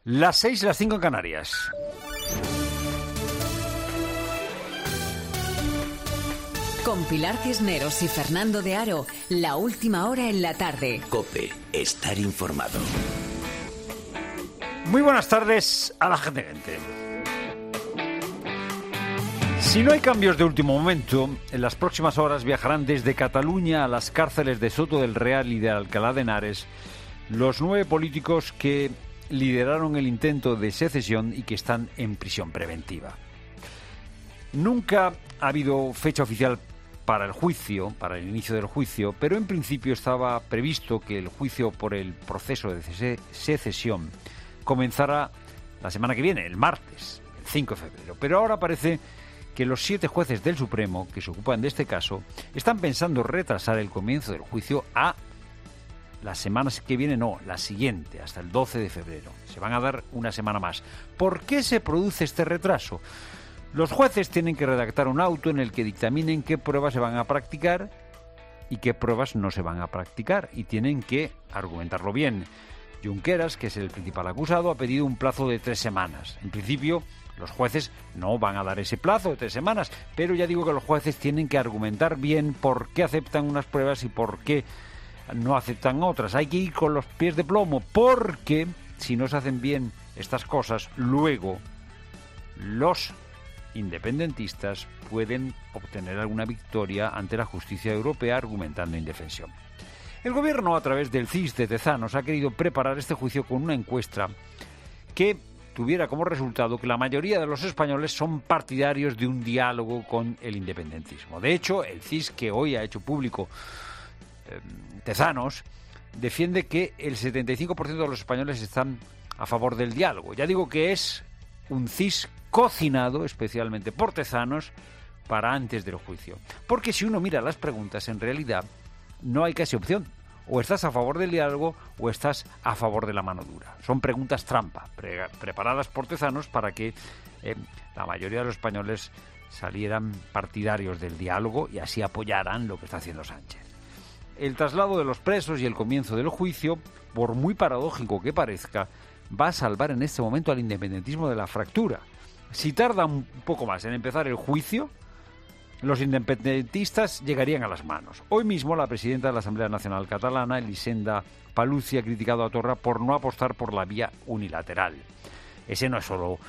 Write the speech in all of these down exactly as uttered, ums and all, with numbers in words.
Las seis y las cinco en Canarias. Con Pilar Cisneros y Fernando de Aro, la última hora en la tarde. COPE, estar informado. Muy buenas tardes a la gente. Si no hay cambios de último momento, en las próximas horas viajarán desde Cataluña a las cárceles de Soto del Real y de Alcalá de Henares los nueve políticos que lideraron el intento de secesión y que están en prisión preventiva. Nunca ha habido fecha oficial para el juicio, para el inicio del juicio, pero en principio estaba previsto que el juicio por el proceso de secesión comenzara la semana que viene, el martes, el cinco de febrero. Pero ahora parece que los siete jueces del Supremo que se ocupan de este caso están pensando retrasar el comienzo del juicio a la semana que viene, no, la siguiente, hasta el doce de febrero. Se van a dar una semana más. ¿Por qué se produce este retraso? Los jueces tienen que redactar un auto en el que dictaminen qué pruebas se van a practicar y qué pruebas no se van a practicar, y tienen que argumentarlo bien. Junqueras, que es el principal acusado, ha pedido un plazo de tres semanas. En principio, los jueces no van a dar ese plazo de tres semanas, pero ya digo que los jueces tienen que argumentar bien por qué aceptan unas pruebas y por qué no aceptan otras. Hay que ir con los pies de plomo, porque si no se hacen bien estas cosas, luego los independentistas pueden obtener alguna victoria ante la justicia europea argumentando indefensión. El gobierno, a través del C I S de Tezanos, ha querido preparar este juicio con una encuesta que tuviera como resultado que la mayoría de los españoles son partidarios de un diálogo con el independentismo. De hecho, el C I S, que hoy ha hecho público eh, Tezanos, defiende que el setenta y cinco por ciento de los españoles están a favor del diálogo. Ya digo que es un C I S cocinado especialmente por Tezanos para antes del juicio. Porque si uno mira las preguntas, en realidad no hay casi opción. O estás a favor del diálogo o estás a favor de la mano dura. Son preguntas trampa, pre- preparadas por Tezanos para que eh, la mayoría de los españoles salieran partidarios del diálogo y así apoyaran lo que está haciendo Sánchez. El traslado de los presos y el comienzo del juicio, por muy paradójico que parezca, va a salvar en este momento al independentismo de la fractura. Si tarda un poco más en empezar el juicio, los independentistas llegarían a las manos. Hoy mismo la presidenta de la Asamblea Nacional Catalana, Elisenda Paluzi, ha criticado a Torra por no apostar por la vía unilateral. Ese no es solo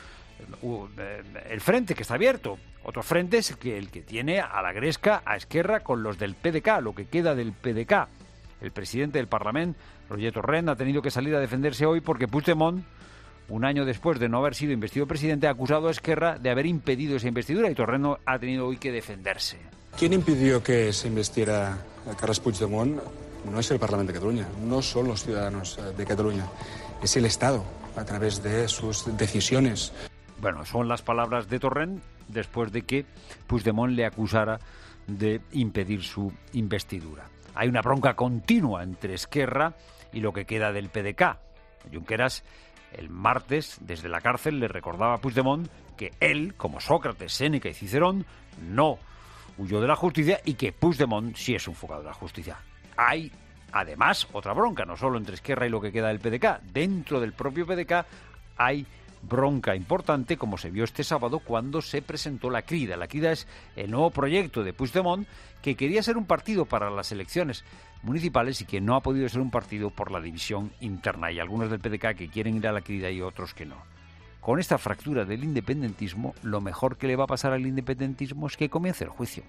el frente que está abierto. Otro frente es el que tiene a la Gresca, a Esquerra, con los del P D K, lo que queda del P D K. El presidente del Parlamento, Roger Torrent, ha tenido que salir a defenderse hoy porque Puigdemont, un año después de no haber sido investido presidente, ha acusado a Esquerra de haber impedido esa investidura, y Torrent ha tenido hoy que defenderse. ¿Quién impidió que se investiera a Carles Puigdemont? No es el Parlamento de Cataluña, no son los ciudadanos de Cataluña, es el Estado, a través de sus decisiones. Bueno, son las palabras de Torrent después de que Puigdemont le acusara de impedir su investidura. Hay una bronca continua entre Esquerra y lo que queda del P D K. Junqueras, el martes, desde la cárcel, le recordaba a Puigdemont que él, como Sócrates, Séneca y Cicerón, no huyó de la justicia y que Puigdemont sí es un fugado de la justicia. Hay, además, otra bronca, no solo entre Esquerra y lo que queda del P D K. Dentro del propio P D K hay bronca importante, como se vio este sábado cuando se presentó la Crida. La Crida es el nuevo proyecto de Puigdemont, que quería ser un partido para las elecciones municipales y que no ha podido ser un partido por la división interna. Hay algunos del P D K que quieren ir a la Crida y otros que no. Con esta fractura del independentismo, lo mejor que le va a pasar al independentismo es que comience el juicio.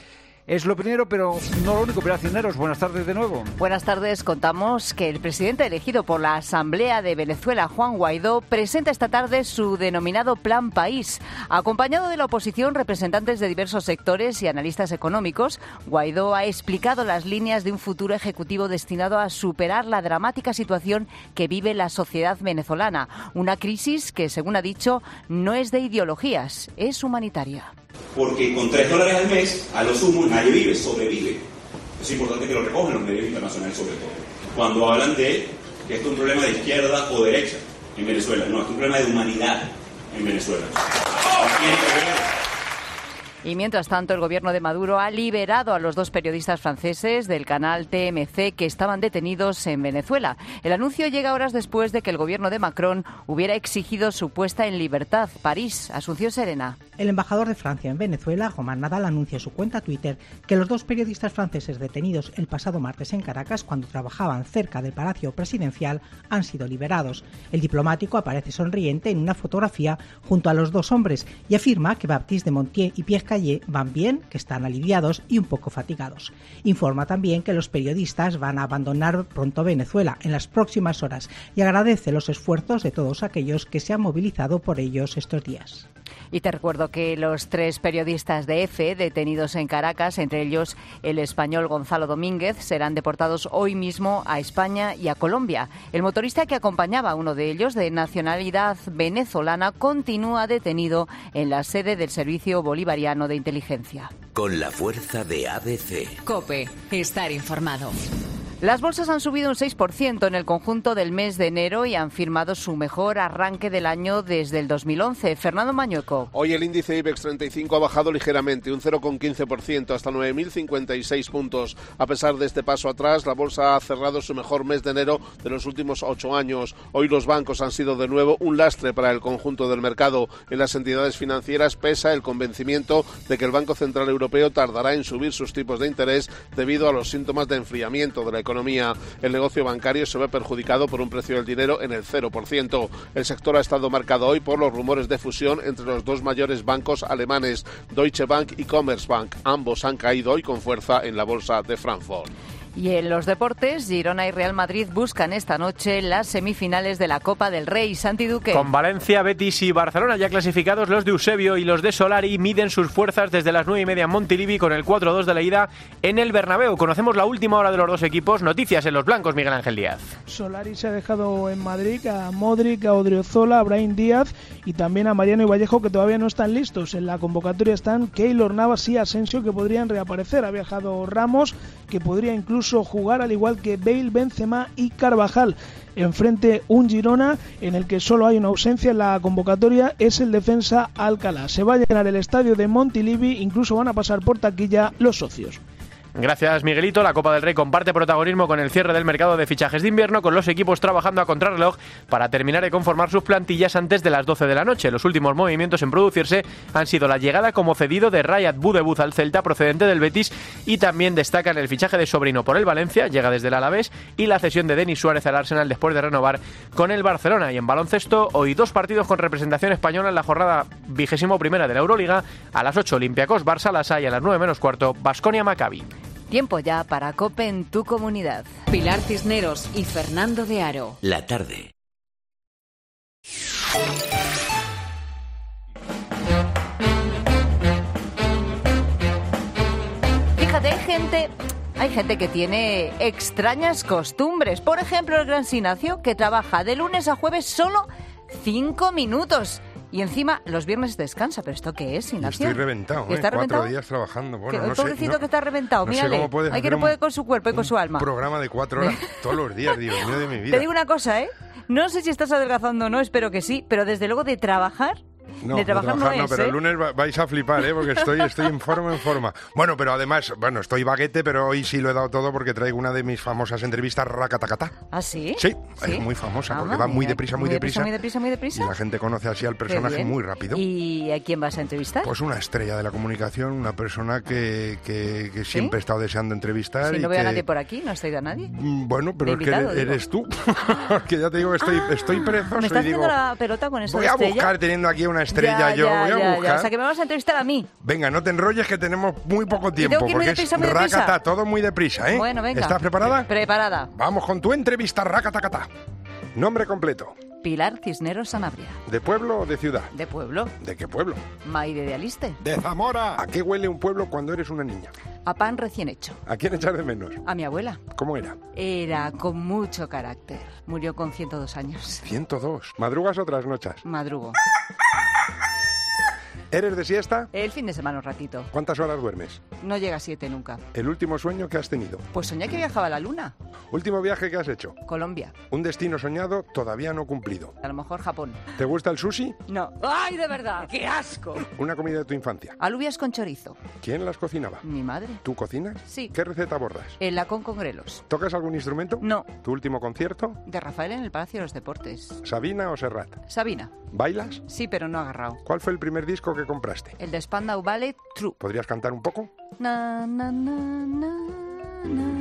Es lo primero, pero no lo único. Pilar Cisneros, buenas tardes de nuevo. Buenas tardes. Contamos que el presidente elegido por la Asamblea de Venezuela, Juan Guaidó, presenta esta tarde su denominado Plan País. Acompañado de la oposición, representantes de diversos sectores y analistas económicos, Guaidó ha explicado las líneas de un futuro ejecutivo destinado a superar la dramática situación que vive la sociedad venezolana. Una crisis que, según ha dicho, no es de ideologías, es humanitaria. Porque con tres dólares al mes, a lo sumo, nadie vive, sobrevive. Es importante que lo recojan los medios internacionales sobre todo. Cuando hablan de que esto es un problema de izquierda o derecha en Venezuela. No, esto es un problema de humanidad en Venezuela. Y mientras tanto, el gobierno de Maduro ha liberado a los dos periodistas franceses del canal T M C que estaban detenidos en Venezuela. El anuncio llega horas después de que el gobierno de Macron hubiera exigido su puesta en libertad. París, Asunción Serena. El embajador de Francia en Venezuela, Romain Nadal, anuncia en su cuenta Twitter que los dos periodistas franceses detenidos el pasado martes en Caracas cuando trabajaban cerca del Palacio Presidencial han sido liberados. El diplomático aparece sonriente en una fotografía junto a los dos hombres y afirma que Baptiste de Montier y Pierre Cayet van bien, que están aliviados y un poco fatigados. Informa también que los periodistas van a abandonar pronto Venezuela en las próximas horas y agradece los esfuerzos de todos aquellos que se han movilizado por ellos estos días. Y te recuerdo que los tres periodistas de EFE detenidos en Caracas, entre ellos el español Gonzalo Domínguez, serán deportados hoy mismo a España y a Colombia. El motorista que acompañaba a uno de ellos, de nacionalidad venezolana, continúa detenido en la sede del Servicio Bolivariano de Inteligencia. Con la fuerza de A B C. COPE. Estar informado. Las bolsas han subido un seis por ciento en el conjunto del mes de enero y han firmado su mejor arranque del año desde el dos mil once. Fernando Mañueco. Hoy el índice IBEX treinta y cinco ha bajado ligeramente, un cero coma quince por ciento, hasta nueve mil cincuenta y seis puntos. A pesar de este paso atrás, la bolsa ha cerrado su mejor mes de enero de los últimos ocho años. Hoy los bancos han sido de nuevo un lastre para el conjunto del mercado. En las entidades financieras pesa el convencimiento de que el Banco Central Europeo tardará en subir sus tipos de interés debido a los síntomas de enfriamiento de la economía. El negocio bancario se ve perjudicado por un precio del dinero en el cero por ciento. El sector ha estado marcado hoy por los rumores de fusión entre los dos mayores bancos alemanes, Deutsche Bank y Commerzbank. Ambos han caído hoy con fuerza en la bolsa de Frankfurt. Y en los deportes, Girona y Real Madrid buscan esta noche las semifinales de la Copa del Rey. Santi Duque. Con Valencia, Betis y Barcelona ya clasificados, los de Eusebio y los de Solari miden sus fuerzas desde las nueve y media en Montilivi con el cuatro dos de la ida en el Bernabéu. Conocemos la última hora de los dos equipos. Noticias en los blancos, Miguel Ángel Díaz. Solari se ha dejado en Madrid a Modric, a Odriozola, a Brahim Díaz y también a Mariano y Vallejo, que todavía no están listos. En la convocatoria están Keylor Navas y Asensio, que podrían reaparecer. Ha viajado Ramos, que podría incluso jugar, al igual que Bale, Benzema y Carvajal. Enfrente un Girona en el que solo hay una ausencia en la convocatoria, es el defensa Alcalá. Se va a llenar el estadio de Montilivi, incluso van a pasar por taquilla los socios. Gracias, Miguelito. La Copa del Rey comparte protagonismo con el cierre del mercado de fichajes de invierno, con los equipos trabajando a contrarreloj para terminar de conformar sus plantillas antes de las doce de la noche. Los últimos movimientos en producirse han sido la llegada como cedido de Rayat Boudebouz al Celta, procedente del Betis, y también destacan el fichaje de Sobrino por el Valencia, llega desde el Alavés, y la cesión de Denis Suárez al Arsenal después de renovar con el Barcelona. Y en baloncesto, hoy dos partidos con representación española en la jornada vigésimo primera de la Euroliga. A las ocho, Olympiacos Barça Lasa, y a las nueve menos cuarto, Baskonia Maccabi. Tiempo ya para COPE en tu comunidad. Pilar Cisneros y Fernando de Aro. La tarde. Fíjate, hay gente... Hay gente que tiene extrañas costumbres. Por ejemplo, el gran Ignacio, que trabaja de lunes a jueves solo cinco minutos. Y encima los viernes descansa. ¿Pero esto qué es, Ignacio? Estoy reventado, ¿eh? ¿Está reventado? Cuatro días trabajando. Bueno, que, no el pobrecito sé, no, que está reventado, no mírale. sé cómo puedes Hay que hacer no puede un, con su cuerpo y con su alma. Un programa de cuatro horas todos los días, Dios mío de mi vida. Te digo una cosa, ¿eh? No sé si estás adelgazando o no, espero que sí, pero desde luego de trabajar... No, de trabajar, de trabajar no, es, pero ¿eh? el lunes va, vais a flipar, ¿eh? Porque estoy, estoy en forma, en forma. Bueno, pero además, bueno, estoy baguete, pero hoy sí lo he dado todo porque traigo una de mis famosas entrevistas, Rakatacatá. ¿Ah, sí? Sí, ¿Sí? es muy famosa, Ah, porque va muy deprisa, muy, muy deprisa. Muy deprisa, muy deprisa. Y la gente conoce así al personaje muy rápido. ¿Y a quién vas a entrevistar? Pues una estrella de la comunicación, una persona que, que, que siempre ¿Sí? he estado deseando entrevistar. Si y no veo que... a nadie por aquí, no estoy de a nadie. Bueno, pero de es que invitado, eres, eres tú. Que ya te digo, estoy, ah, estoy perezoso ¿Me estás y digo, haciendo la pelota con eso voy de a estrella? buscar, teniendo aquí una estrella ya, yo, ya, voy a ya, buscar. Ya. O sea, que me vas a entrevistar a mí. Venga, no te enrolles que tenemos muy poco tiempo, tengo que ir muy porque deprisa, es muy deprisa. Rakata, todo muy deprisa, ¿eh? Bueno, venga. ¿Estás preparada? Preparada. Vamos con tu entrevista, Rakatacatá. Nombre completo. Pilar Cisneros Sanabria. ¿De pueblo o de ciudad? ¿De pueblo? ¿De qué pueblo? Maide de Aliste. ¡De Zamora! ¿A qué huele un pueblo cuando eres una niña? A pan recién hecho. ¿A quién echar de menos? A mi abuela. ¿Cómo era? Era con mucho carácter. Murió con ciento dos años. ciento dos. ¿Madrugas o trasnochas? Madrugo. ¿Eres de siesta? El fin de semana un ratito. ¿Cuántas horas duermes? No llega a siete nunca. ¿El último sueño que has tenido? Pues soñé que viajaba a la luna. ¿Último viaje que has hecho? Colombia. Un destino soñado todavía no cumplido. A lo mejor Japón. ¿Te gusta el sushi? No. ¡Ay, de verdad! ¡Qué asco! Una comida de tu infancia. Alubias con chorizo. ¿Quién las cocinaba? Mi madre. ¿Tú cocinas? Sí. ¿Qué receta abordas? El lacón con grelos. ¿Tocas algún instrumento? No. ¿Tu último concierto? De Rafael en el Palacio de los Deportes. ¿Sabina o Serrat? Sabina. ¿Bailas? Sí, pero no agarrado. ¿Cuál fue el primer disco que compraste? El de Spandau Ballet, True. ¿Podrías cantar un poco? Na, na, na, na, na.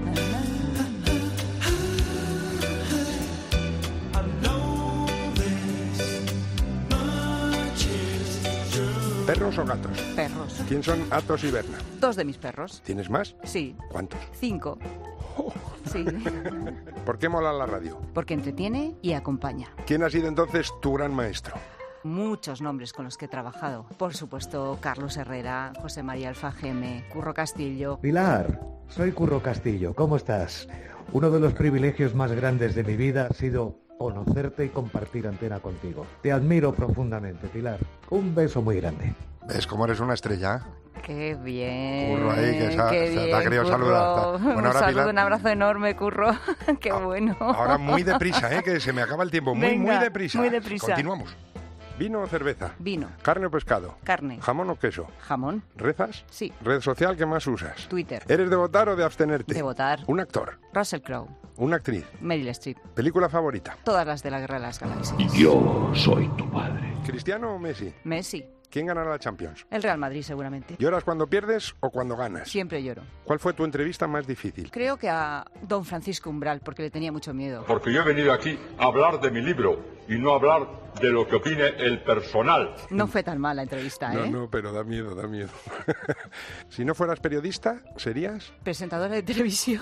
¿Perros o gatos? Perros. ¿Quién son Athos y Berna? Dos de mis perros. ¿Tienes más? Sí. ¿Cuántos? Cinco. Oh. Sí. ¿Por qué mola la radio? Porque entretiene y acompaña. ¿Quién ha sido entonces tu gran maestro? Muchos nombres con los que he trabajado. Por supuesto, Carlos Herrera, José María Alfageme, Curro Castillo. Pilar, soy Curro Castillo. ¿Cómo estás? Uno de los privilegios más grandes de mi vida ha sido conocerte y compartir antena contigo. Te admiro profundamente, Pilar. Un beso muy grande. ¿Ves cómo eres una estrella? ¡Qué bien! Curro ahí, que se ha, qué se bien, te ha querido Curro. saludar. Bueno, un ahora, saludo, Pilar, un abrazo enorme, Curro. ¡Qué bueno! Ahora muy deprisa, ¿eh? Que se me acaba el tiempo. Muy, Venga, muy deprisa. muy deprisa. Continuamos. ¿Vino o cerveza? Vino. ¿Carne o pescado? Carne. ¿Jamón o queso? Jamón. ¿Rezas? Sí. ¿Red social que más usas? Twitter. ¿Eres de votar o de abstenerte? De votar. ¿Un actor? Russell Crowe. ¿Una actriz? Meryl Streep. ¿Película favorita? Todas las de la Guerra de las Galaxias. Yo soy tu padre. ¿Cristiano o Messi? Messi. ¿Quién ganará la Champions? El Real Madrid, seguramente. ¿Lloras cuando pierdes o cuando ganas? Siempre lloro. ¿Cuál fue tu entrevista más difícil? Creo que a don Francisco Umbral, porque le tenía mucho miedo. Porque yo he venido aquí a hablar de mi libro y no a hablar de lo que opine el personal. No fue tan mala entrevista, ¿eh? No, no, pero da miedo, da miedo. Si no fueras periodista, ¿serías? Presentadora de televisión.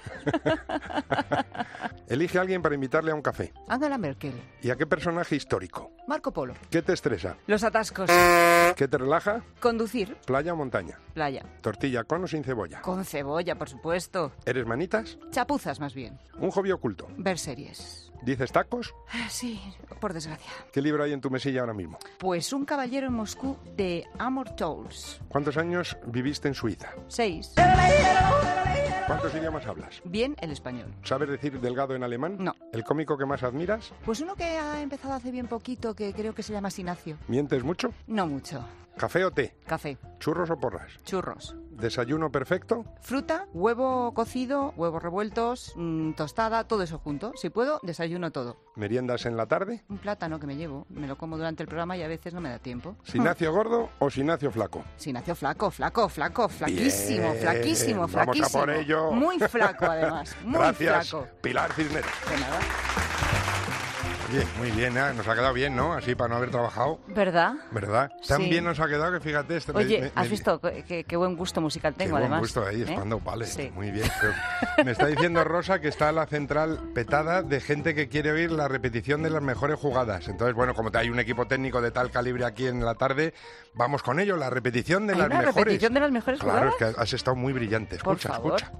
Elige a alguien para invitarle a un café. Angela Merkel. ¿Y a qué personaje histórico? Marco Polo. ¿Qué te estresa? Los atascos. ¿Qué te relaja? Conducir. ¿Playa o montaña? Playa. ¿Tortilla con o sin cebolla? Con cebolla, por supuesto. ¿Eres manitas? Chapuzas, más bien. ¿Un hobby oculto? Ver series. ¿Dices tacos? Sí, por desgracia. ¿Qué libro hay en tu mesilla ahora mismo? Pues Un caballero en Moscú, de Amor Towles. ¿Cuántos años viviste en Suiza? Seis. ¿Cuántos idiomas hablas? Bien el español. ¿Sabes decir delgado en alemán? No. ¿El cómico que más admiras? Pues uno que ha empezado hace bien poquito, que creo que se llama Sinacio. ¿Mientes mucho? No mucho. ¿Café o té? Café. ¿Churros o porras? Churros. ¿Desayuno perfecto? Fruta, huevo cocido, huevos revueltos, mmm, tostada, todo eso junto. Si puedo, desayuno todo. ¿Meriendas en la tarde? Un plátano que me llevo. Me lo como durante el programa y a veces no me da tiempo. ¿Sinacio gordo o Sinacio flaco? Sinacio flaco, flaco, flaco, flaquísimo, Bien, flaquísimo, flaquísimo. Vamos a por ello. Muy flaco, además. Muy Gracias, flaco. Pilar Cisneros. De nada. Oye, muy bien, ¿eh? Nos ha quedado bien, ¿no? Así para no haber trabajado. ¿Verdad? ¿Verdad? Tan Sí. bien nos ha quedado que fíjate... Este, Oye, me, me, ¿has me, visto qué, qué buen gusto musical tengo, qué buen además? gusto ahí, ¿Eh? Spandau Ballet. Sí. Muy bien. Pero me está diciendo Rosa que está la central petada de gente que quiere oír la repetición de las mejores jugadas. Entonces, bueno, como hay un equipo técnico de tal calibre aquí en la tarde, vamos con ello, la repetición de ¿Hay las una mejores. repetición de las mejores Claro, jugadas? es que has estado muy brillante. Por Escucha, favor. escucha.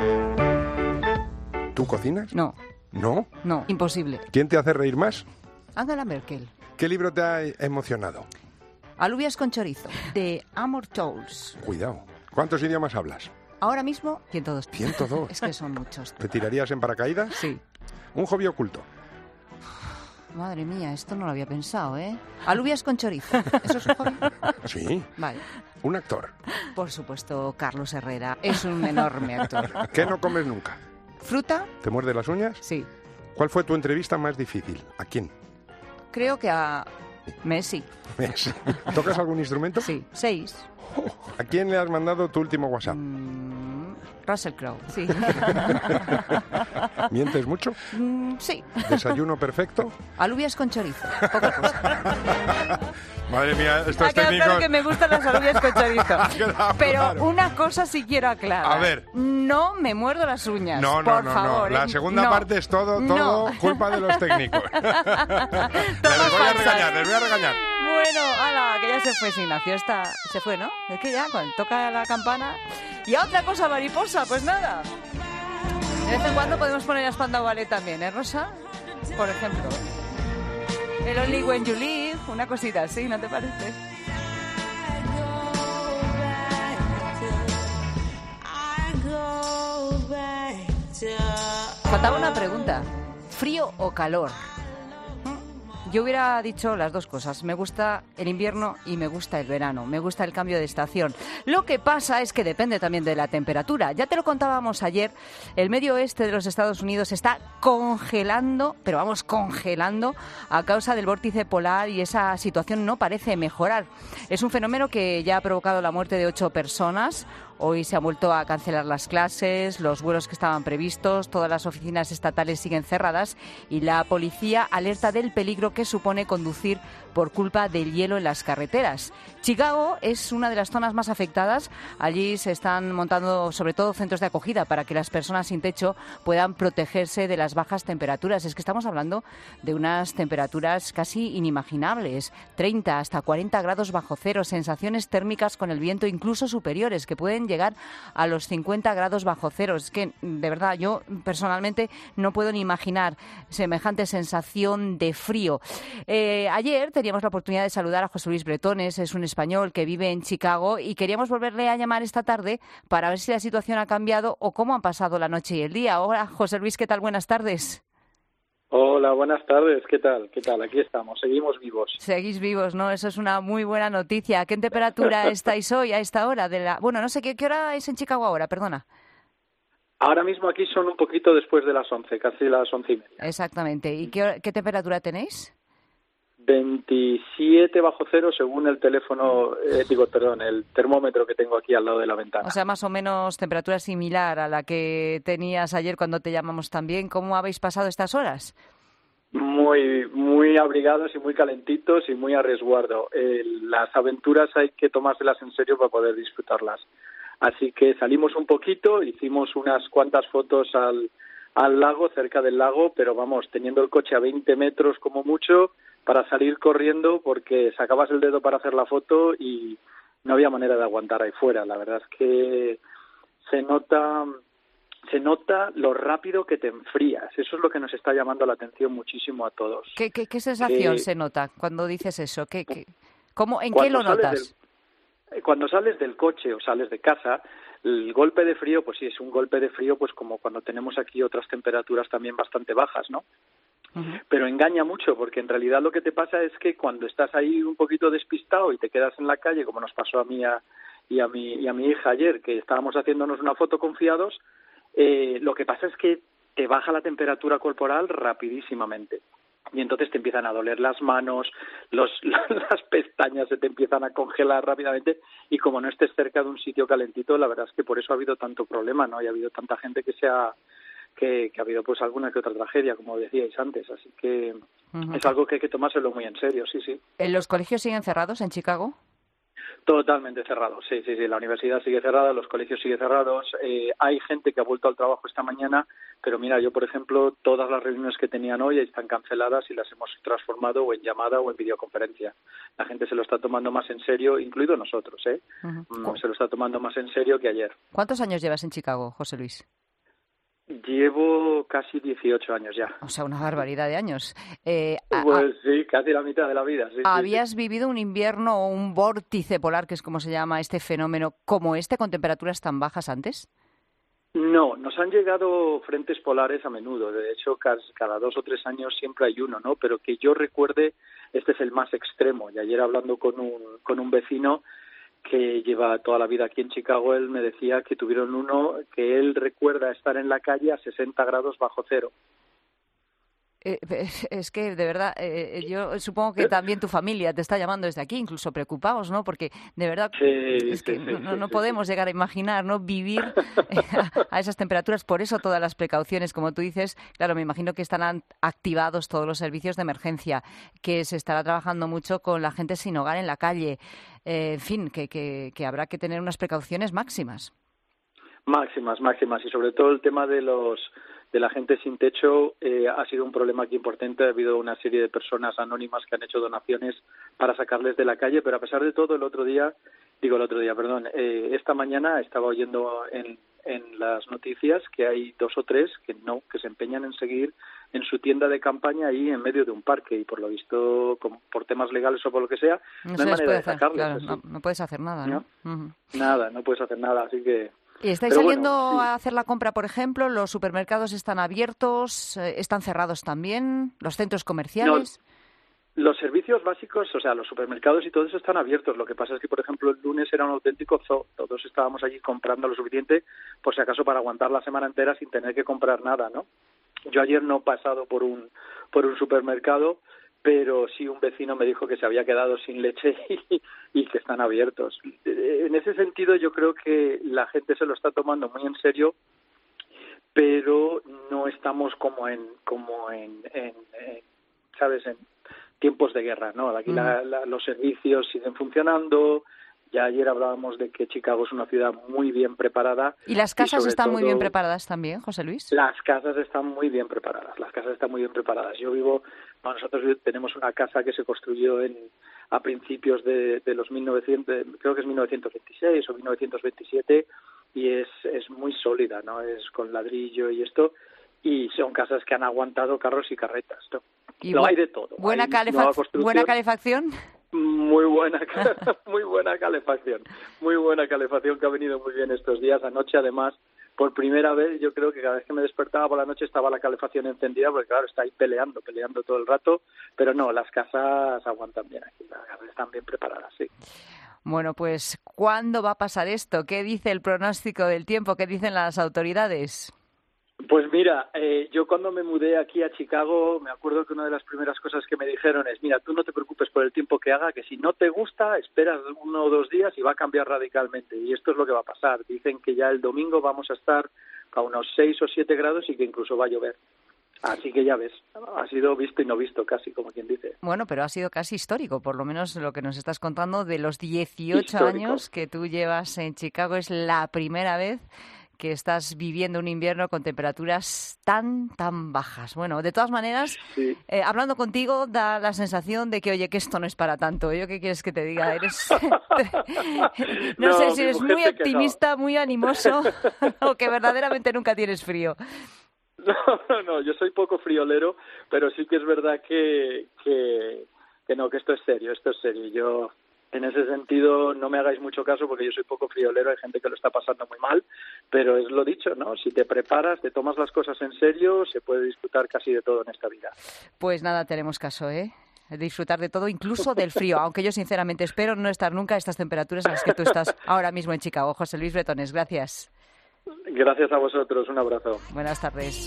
¿Tú cocinas? No. ¿No? No, imposible. ¿Quién te hace reír más? Angela Merkel. ¿Qué libro te ha emocionado? Alubias con chorizo, de Amor Towles. Cuidado. ¿Cuántos idiomas hablas? Ahora mismo, ciento dos. ciento dos. Es que son muchos. ¿Te tirarías en paracaídas? Sí. ¿Un hobby oculto? Madre mía, esto no lo había pensado, ¿eh? Alubias con chorizo. ¿Eso es un hobby? Sí. Vale. ¿Un actor? Por supuesto, Carlos Herrera. Es un enorme actor. ¿Qué no comes nunca? ¿Fruta? ¿Te muerde las uñas? Sí. ¿Cuál fue tu entrevista más difícil? ¿A quién? Creo que a Messi. Messi. ¿Tocas algún instrumento? Sí. Seis. Oh, ¿a quién le has mandado tu último WhatsApp? Mm, Russell Crowe. Sí. ¿Mientes mucho? Mm, sí. ¿Desayuno perfecto? Alubias con chorizo. Poca cosa. Madre mía, estos Ha quedado técnicos... claro que me gustan las alubias con chorizo. Ha quedado Pero claro. una cosa sí quiero aclarar. A ver. No me muerdo las uñas. No, no, por no, favor, no. La ¿eh? segunda No. parte es todo, todo No. culpa de los técnicos. les voy a regañar, les voy a regañar. Bueno, ala, que ya se fue Ignacio. Esta se fue, ¿no? Es que ya, cuando toca la campana... Y a otra cosa mariposa, pues nada. De vez en cuando podemos poner a Spandau Ballet también, ¿eh, Rosa? Por ejemplo. El Only When You Live, una cosita así, ¿no te parece? Faltaba una pregunta. ¿Frío o calor? Yo hubiera dicho las dos cosas. Me gusta el invierno y me gusta el verano. Me gusta el cambio de estación. Lo que pasa es que depende también de la temperatura. Ya te lo contábamos ayer. El medio oeste de los Estados Unidos está congelando, pero vamos, congelando a causa del vórtice polar y esa situación no parece mejorar. Es un fenómeno que ya ha provocado la muerte de ocho personas. Hoy se han vuelto a cancelar las clases, los vuelos que estaban previstos, todas las oficinas estatales siguen cerradas y la policía alerta del peligro que supone conducir por culpa del hielo en las carreteras. Chicago es una de las zonas más afectadas. Allí se están montando sobre todo centros de acogida para que las personas sin techo puedan protegerse de las bajas temperaturas. Es que estamos hablando de unas temperaturas casi inimaginables, treinta hasta cuarenta grados bajo cero, sensaciones térmicas con el viento incluso superiores que pueden llegar a los cincuenta grados bajo cero. Es que, de verdad, yo personalmente no puedo ni imaginar semejante sensación de frío. Eh, ayer teníamos la oportunidad de saludar a José Luis Bretones, es un español que vive en Chicago y queríamos volverle a llamar esta tarde para ver si la situación ha cambiado o cómo han pasado la noche y el día. Hola, José Luis, ¿qué tal? Buenas tardes. Hola, buenas tardes. ¿Qué tal? ¿Qué tal? Aquí estamos, seguimos vivos. Seguís vivos, ¿no? Eso es una muy buena noticia. ¿Qué temperatura estáis hoy a esta hora? de la Bueno, no sé, ¿qué, qué hora es en Chicago ahora? Perdona. Ahora mismo aquí son un poquito después de las once, casi las once y media. Exactamente. ¿Y qué, qué temperatura tenéis? veintisiete bajo cero según el teléfono, eh, digo, perdón, el termómetro que tengo aquí al lado de la ventana. O sea, más o menos temperatura similar a la que tenías ayer cuando te llamamos también. ¿Cómo habéis pasado estas horas? Muy, muy abrigados y muy calentitos y muy a resguardo. Eh, las aventuras hay que tomárselas en serio para poder disfrutarlas. Así que salimos un poquito, hicimos unas cuantas fotos al, al lago, cerca del lago, pero vamos, teniendo el coche a veinte metros como mucho, para salir corriendo porque sacabas el dedo para hacer la foto y no había manera de aguantar ahí fuera. La verdad es que se nota se nota lo rápido que te enfrías. Eso es lo que nos está llamando la atención muchísimo a todos. ¿Qué, qué, qué sensación eh, se nota cuando dices eso? ¿Qué, qué, cómo, ¿En qué lo notas? Del, cuando sales del coche o sales de casa, el golpe de frío, pues sí, es un golpe de frío pues como cuando tenemos aquí otras temperaturas también bastante bajas, ¿no? Uh-huh. Pero engaña mucho, porque en realidad lo que te pasa es que cuando estás ahí un poquito despistado y te quedas en la calle, como nos pasó a mí a, y, a mi, y a mi hija ayer, que estábamos haciéndonos una foto confiados, eh, lo que pasa es que te baja la temperatura corporal rapidísimamente. Y entonces te empiezan a doler las manos, los, las pestañas se te empiezan a congelar rápidamente y como no estés cerca de un sitio calentito, la verdad es que por eso ha habido tanto problema, ¿no? Y ha habido tanta gente que se ha... Que, que ha habido pues alguna que otra tragedia, como decíais antes, así que uh-huh. es algo que hay que tomárselo muy en serio, sí, sí. ¿Los colegios siguen cerrados en Chicago? Totalmente cerrados, sí, sí, sí, la universidad sigue cerrada, los colegios siguen cerrados, eh, hay gente que ha vuelto al trabajo esta mañana, pero mira, yo por ejemplo, todas las reuniones que tenían hoy están canceladas y las hemos transformado o en llamada o en videoconferencia. La gente se lo está tomando más en serio, incluido nosotros, ¿eh? Uh-huh. Se lo está tomando más en serio que ayer. ¿Cuántos años llevas en Chicago, José Luis? Llevo casi dieciocho años ya. O sea, una barbaridad de años. Eh, pues sí, casi la mitad de la vida. Sí, ¿Habías sí, sí. vivido un invierno o un vórtice polar, que es como se llama este fenómeno, como este, con temperaturas tan bajas antes? No, nos han llegado frentes polares a menudo. De hecho, cada dos o tres años siempre hay uno, ¿no? Pero que yo recuerde, este es el más extremo. Y ayer hablando con un, con un vecino que lleva toda la vida aquí en Chicago, él me decía que tuvieron uno que él recuerda estar en la calle a sesenta grados bajo cero. Eh, es que, de verdad, eh, yo supongo que también tu familia te está llamando desde aquí, incluso preocupados, ¿no? Porque, de verdad, sí, es que sí, no, sí, no sí, podemos sí. llegar a imaginar, ¿no? Vivir a esas temperaturas. Por eso todas las precauciones, como tú dices, claro, me imagino que estarán activados todos los servicios de emergencia, que se estará trabajando mucho con la gente sin hogar en la calle. Eh, en fin, que, que, que habrá que tener unas precauciones máximas. Máximas, máximas. Y sobre todo el tema de los... de la gente sin techo eh, ha sido un problema aquí importante. Ha habido una serie de personas anónimas que han hecho donaciones para sacarles de la calle, pero a pesar de todo, el otro día, digo el otro día, perdón, eh, esta mañana estaba oyendo en, en las noticias que hay dos o tres que no, que se empeñan en seguir en su tienda de campaña ahí en medio de un parque y por lo visto, como por temas legales o por lo que sea, no, no hay manera de sacarles. Claro, no, no puedes hacer nada, ¿no? ¿no? Uh-huh. Nada, no puedes hacer nada, así que ¿Y estáis Pero saliendo bueno, sí. a hacer la compra, por ejemplo? ¿Los supermercados están abiertos? ¿Están cerrados también? ¿Los centros comerciales? No, los servicios básicos, o sea, los supermercados y todo eso están abiertos. Lo que pasa es que, por ejemplo, el lunes era un auténtico zoo. Todos estábamos allí comprando lo suficiente, por si acaso, para aguantar la semana entera sin tener que comprar nada, ¿no? Yo ayer no he pasado por un, por un supermercado, pero sí un vecino me dijo que se había quedado sin leche y, y que están abiertos. En ese sentido, yo creo que la gente se lo está tomando muy en serio, pero no estamos como en, como en, en, en ¿sabes?, en tiempos de guerra, ¿no? Aquí mm. la, la, los servicios siguen funcionando. Ya ayer hablábamos de que Chicago es una ciudad muy bien preparada. ¿Y las casas y están todo, muy bien preparadas también, José Luis? Las casas están muy bien preparadas, las casas están muy bien preparadas. Yo vivo, bueno, nosotros tenemos una casa que se construyó en a principios de, de los mil novecientos, creo que es mil novecientos veintiséis o mil novecientos veintisiete, y es, es muy sólida, ¿no? Es con ladrillo y esto, y son casas que han aguantado carros y carretas, ¿no? Y no bu- hay de todo. ¿Buena, Hay calefac- ¿Buena calefacción? Muy buena, muy buena calefacción, muy buena calefacción que ha venido muy bien estos días. Anoche, además, por primera vez, yo creo que cada vez que me despertaba por la noche estaba la calefacción encendida, porque claro, está ahí peleando, peleando todo el rato, pero no, las casas aguantan bien aquí, las casas están bien preparadas, sí. Bueno, pues, ¿cuándo va a pasar esto? ¿Qué dice el pronóstico del tiempo? ¿Qué dicen las autoridades? Pues mira, eh, yo cuando me mudé aquí a Chicago, me acuerdo que una de las primeras cosas que me dijeron es, mira, tú no te preocupes por el tiempo que haga, que si no te gusta, esperas uno o dos días y va a cambiar radicalmente. Y esto es lo que va a pasar. Dicen que ya el domingo vamos a estar a unos seis o siete grados y que incluso va a llover. Así que ya ves, ha sido visto y no visto casi, como quien dice. Bueno, pero ha sido casi histórico, por lo menos lo que nos estás contando de los dieciocho Histórico. años que tú llevas en Chicago. Es la primera vez que estás viviendo un invierno con temperaturas tan, tan bajas. Bueno, de todas maneras, sí. eh, hablando contigo da la sensación de que, oye, que esto no es para tanto. ¿Yo qué quieres que te diga? Eres no, no sé si eres muy optimista, muy animoso o que verdaderamente nunca tienes frío. No, no, no, yo soy poco friolero, pero sí que es verdad que, que, que no, que esto es serio, esto es serio. Yo, en ese sentido, no me hagáis mucho caso porque yo soy poco friolero, hay gente que lo está pasando muy mal, pero es lo dicho, ¿no? Si te preparas, te tomas las cosas en serio, se puede disfrutar casi de todo en esta vida. Pues nada, tenemos caso, ¿eh? Disfrutar de todo, incluso del frío, aunque yo sinceramente espero no estar nunca a estas temperaturas a las que tú estás ahora mismo en Chicago. José Luis Bretones, gracias. Gracias a vosotros, un abrazo. Buenas tardes.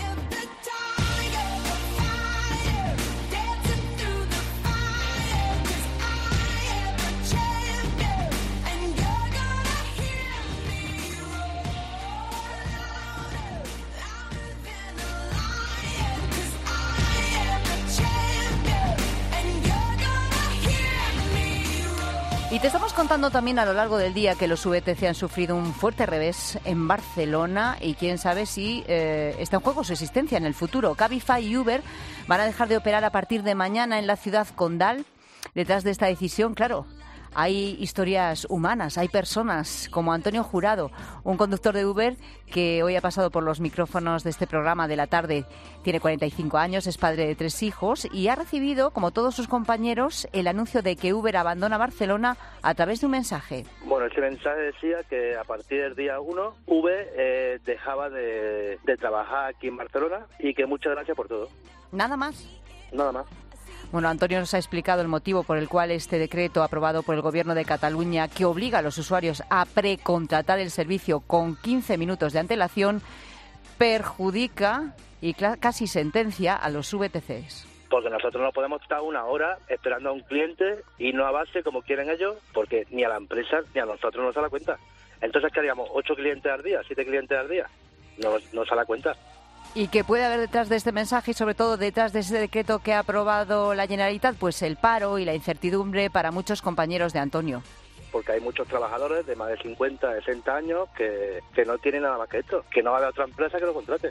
Y te estamos contando también a lo largo del día que los V T C han sufrido un fuerte revés en Barcelona y quién sabe si eh, está en juego su existencia en el futuro. Cabify y Uber van a dejar de operar a partir de mañana en la ciudad condal. Detrás de esta decisión, claro, hay historias humanas, hay personas como Antonio Jurado, un conductor de Uber que hoy ha pasado por los micrófonos de este programa de la tarde. Tiene cuarenta y cinco años, es padre de tres hijos y ha recibido, como todos sus compañeros, el anuncio de que Uber abandona Barcelona a través de un mensaje. Bueno, ese mensaje decía que a partir del día uno Uber eh, dejaba de, de trabajar aquí en Barcelona y que muchas gracias por todo. ¿Nada más? Nada más. Bueno, Antonio nos ha explicado el motivo por el cual este decreto aprobado por el Gobierno de Cataluña, que obliga a los usuarios a precontratar el servicio con quince minutos de antelación, perjudica y casi sentencia a los V T Cs. Porque nosotros no podemos estar una hora esperando a un cliente y no a base como quieren ellos, porque ni a la empresa ni a nosotros nos da la cuenta. Entonces, ¿qué haríamos? ¿Ocho clientes al día? ¿Siete clientes al día? No nos da la cuenta. ¿Y qué puede haber detrás de este mensaje y sobre todo detrás de ese decreto que ha aprobado la Generalitat? Pues el paro y la incertidumbre para muchos compañeros de Antonio. Porque hay muchos trabajadores de más de cincuenta, sesenta años que, que no tienen nada más que esto, que no va a haber otra empresa que lo contrate.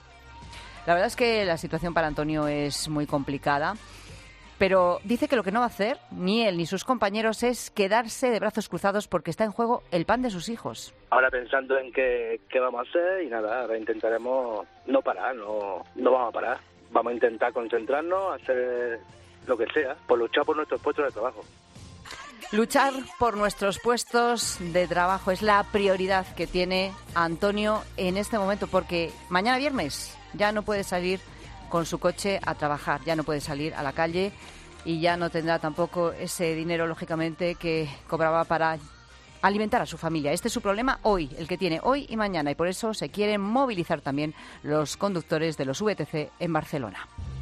La verdad es que la situación para Antonio es muy complicada, pero dice que lo que no va a hacer, ni él ni sus compañeros, es quedarse de brazos cruzados porque está en juego el pan de sus hijos. Ahora pensando en qué, qué vamos a hacer y nada, ahora intentaremos no parar, no, no vamos a parar. Vamos a intentar concentrarnos, hacer lo que sea, por luchar por nuestros puestos de trabajo. Luchar por nuestros puestos de trabajo es la prioridad que tiene Antonio en este momento, porque mañana viernes ya no puede salir con su coche a trabajar, ya no puede salir a la calle y ya no tendrá tampoco ese dinero, lógicamente, que cobraba para alimentar a su familia. Este es su problema hoy, el que tiene hoy y mañana, y por eso se quieren movilizar también los conductores de los V T C en Barcelona.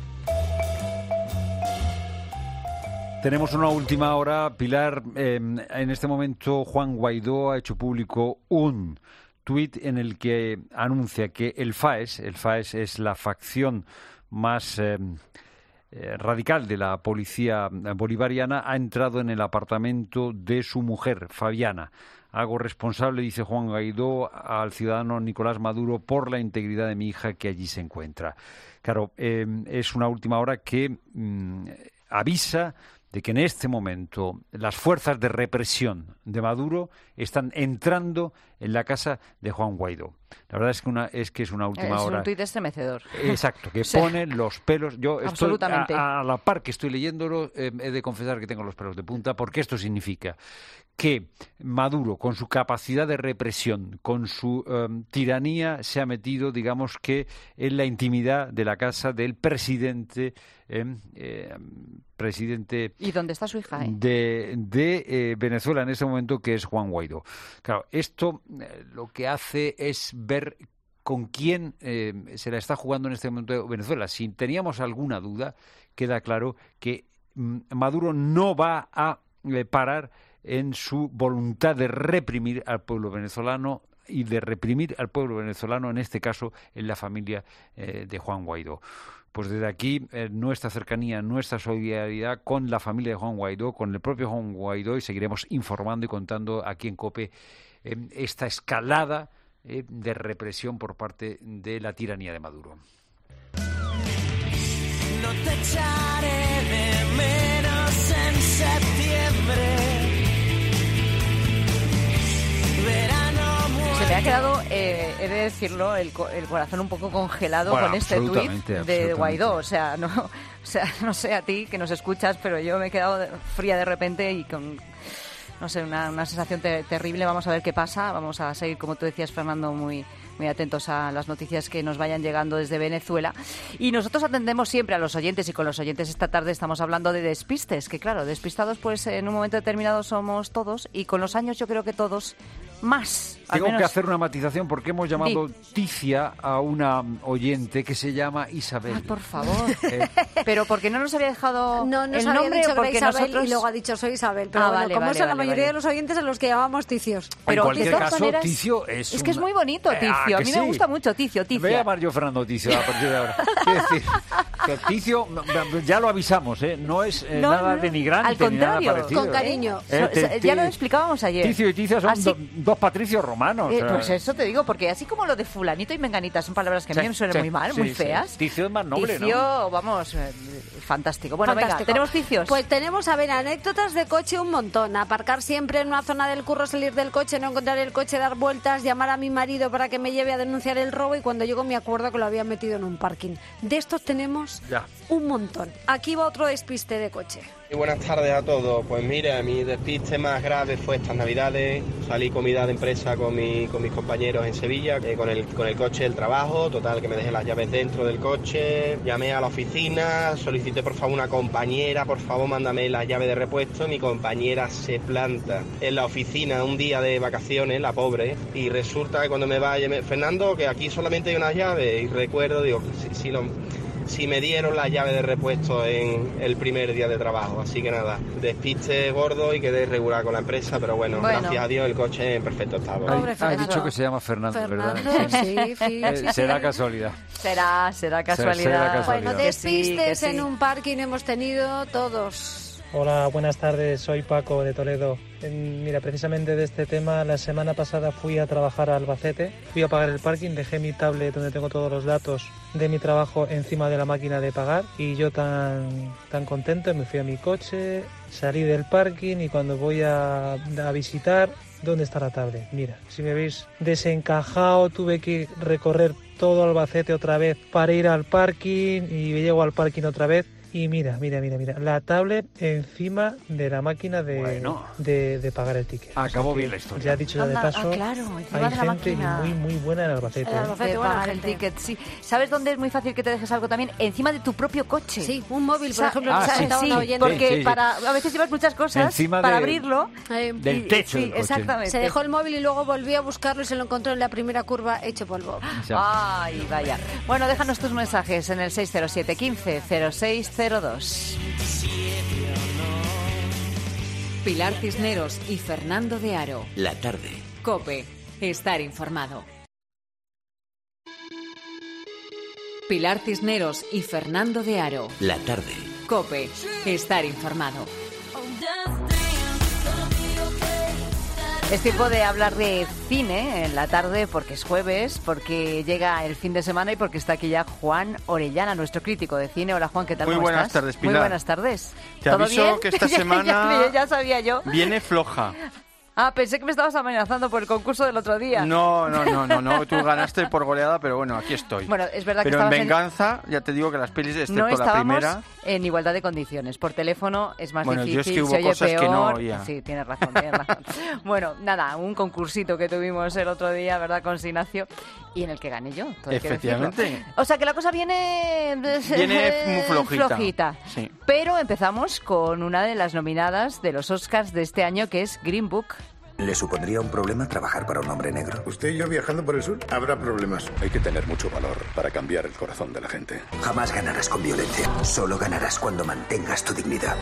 Tenemos una última hora, Pilar. Eh, en este momento Juan Guaidó ha hecho público un tuit en el que anuncia que el FAES, el FAES es la facción más eh, eh, radical de la policía bolivariana, ha entrado en el apartamento de su mujer, Fabiana. Hago responsable, dice Juan Guaidó, al ciudadano Nicolás Maduro por la integridad de mi hija que allí se encuentra. Claro, eh, es una última hora que mm, avisa de que en este momento las fuerzas de represión de Maduro están entrando en la casa de Juan Guaidó. La verdad es que, una, es, que es una última es hora... Es un tuit estremecedor. Exacto, que sí. pone los pelos... Yo estoy Absolutamente. A, a la par que estoy leyéndolo, eh, he de confesar que tengo los pelos de punta, porque esto significa que Maduro, con su capacidad de represión, con su um, tiranía, se ha metido, digamos que, en la intimidad de la casa del presidente... Eh, eh, presidente ¿Y dónde está su hija? Eh? de, de eh, Venezuela en ese momento, que es Juan Guaidó. Claro, esto eh, lo que hace es ver con quién eh, se la está jugando en este momento Venezuela. Si teníamos alguna duda, queda claro que mm, Maduro no va a eh, parar en su voluntad de reprimir al pueblo venezolano y de reprimir al pueblo venezolano, en este caso en la familia eh, de Juan Guaidó. Pues desde aquí, eh, nuestra cercanía, nuestra solidaridad con la familia de Juan Guaidó, con el propio Juan Guaidó, y seguiremos informando y contando aquí en COPE eh, esta escalada eh, de represión por parte de la tiranía de Maduro. No te echaré de menos en septiembre. Verano. Se me ha quedado, eh, he de decirlo, el, el corazón un poco congelado bueno, con este tuit de Guaidó. O sea, no, o sea, no sé a ti que nos escuchas, pero yo me he quedado fría de repente y con, no sé, una, una sensación te, terrible. Vamos a ver qué pasa. Vamos a seguir, como tú decías, Fernando, muy... muy atentos a las noticias que nos vayan llegando desde Venezuela. Y nosotros atendemos siempre a los oyentes, y con los oyentes esta tarde estamos hablando de despistes, que claro, despistados pues en un momento determinado somos todos, y con los años yo creo que todos más. Tengo menos... que hacer una matización porque hemos llamado Di. Ticia a una oyente que se llama Isabel. Ay, por favor. Eh, pero porque no nos había dejado no, nos el había nombre, dicho que era porque Isabel nosotros... y luego ha dicho soy Isabel. Pero ah, bueno, vale, como vale, son la vale, mayoría vale. de los oyentes a los que llamamos Ticios. Pero en cualquier caso, maneras, Ticio es Es que es una... muy bonito, Ticio. Eh, ah, a mí sí. me gusta mucho Ticio, Ticia. Voy a llamar yo Fernando Ticio a partir de ahora. Quiero decir, que Ticio, ya lo avisamos, ¿eh? No es eh, No, nada no, denigrante al contrario, ni nada parecido. con cariño. Eh, So- te- ya te- lo explicábamos ayer. Ticio y Ticia son Así- do- dos patricios romanos. Eh, o sea. pues eso te digo, porque así como lo de fulanito y menganita son palabras que a mí Sí, me suenan sí, muy mal, sí, muy sí. feas. Ticio es más noble, Ticio, ¿no? vamos, eh, fantástico. Bueno, Fantástico. venga, ¿tenemos ticios? Pues tenemos, a ver, anécdotas de coche un montón. Aparcar siempre en una zona del curro, salir del coche, no encontrar el coche, dar vueltas, llamar a mi marido para que me lleve a denunciar el robo, y cuando llego me acuerdo que lo había metido en un parking. De estos tenemos Ya. un montón. Aquí va otro despiste de coche. Y buenas tardes a todos. Pues mira, mi despiste más grave fue estas navidades. Salí comida de empresa con, mi, con mis compañeros en Sevilla, eh, con, el, con el coche del trabajo. Total, que me dejé las llaves dentro del coche. Llamé a la oficina, solicité por favor una compañera, por favor mándame la llave de repuesto. Mi compañera se planta en la oficina un día de vacaciones, la pobre. Y resulta que cuando me vaya, me, Fernando, que aquí solamente hay unas llaves. Y recuerdo, digo, si, si lo... si me dieron la llave de repuesto en el primer día de trabajo. Así que nada, despiste gordo y quedé regular con la empresa, pero bueno, Bueno. gracias a Dios el coche en perfecto estado. Pobre Ha Fernando. dicho que se llama Fernando, Fernando, ¿verdad? sí, sí, Eh, sí, será sí. casualidad. Será, será casualidad. será casualidad. Bueno, Que sí, despistes que sí. en un parking hemos tenido todos. Hola, buenas tardes, soy Paco de Toledo. En- Mira, precisamente de este tema, la semana pasada fui a trabajar a Albacete, fui a pagar el parking, dejé mi tablet donde tengo todos los datos de mi trabajo encima de la máquina de pagar, y yo tan, tan contento me fui a mi coche, salí del parking, y cuando voy a, a visitar, ¿dónde está la tablet? Mira, si me veis desencajado, tuve que recorrer todo Albacete otra vez para ir al parking, y llego al parking otra vez Y mira, mira, mira, mira, la tablet encima de la máquina de, Bueno. de, de pagar el ticket. Acabó O sea que, bien la historia. Ya dicho ya de Anda, paso, ah, claro, encima hay de la gente máquina. muy, muy buena en Albacete. En ¿eh? Albacete, De buena pagar el gente. ticket, sí. ¿Sabes dónde es muy fácil que te dejes algo también? Encima de tu propio coche. Sí, un móvil, por Sa- ejemplo, Ah, que sí. estaba sí, oyendo. porque Sí, sí, sí. para a veces llevas muchas cosas Encima para de- abrirlo. Eh, Del y- techo sí, del coche. exactamente. Se dejó el móvil y luego volvió a buscarlo y se lo encontró en la primera curva hecho polvo. Ay, vaya. Bueno, déjanos tus mensajes en el seis cero siete, quince, cero seis cero dos. Pilar Cisneros y Fernando de Aro. La tarde. COPE. Estar informado. Pilar Cisneros y Fernando de Aro. La tarde. COPE. Estar informado. Es tiempo de hablar de cine en la tarde porque es jueves, porque llega el fin de semana y porque está aquí ya Juan Orellana, nuestro crítico de cine. Hola Juan, ¿qué tal? Muy ¿Cómo buenas estás? tardes, Pilar. Muy buenas tardes. Te ¿Todo aviso bien? que esta Ya- semana ya, ya sabía yo. viene floja. Ah, pensé que me estabas amenazando por el concurso del otro día. No, no, no, no, no. Tú ganaste por goleada, pero bueno, aquí estoy. Bueno, es verdad que pero en estabas en- venganza, ya te digo que las pelis, excepto No la estábamos primera... en igualdad de condiciones. Por teléfono es más Bueno, yo es difícil, que hubo se oye cosas que peor. no oía. Sí, tienes razón, tienes razón. Bueno, nada, un concursito que tuvimos el otro día, ¿verdad? Con Ignacio y en el que gané yo. todo hay que decirlo. Efectivamente. O sea que la cosa viene... Viene muy flojita. flojita. Sí. Pero empezamos con una de las nominadas de los Oscars de este año, que es Green Book. ¿Le supondría un problema trabajar para un hombre negro? Usted y yo viajando por el sur, habrá problemas. Hay que tener mucho valor para cambiar el corazón de la gente. Jamás ganarás con violencia. Solo ganarás cuando mantengas tu dignidad.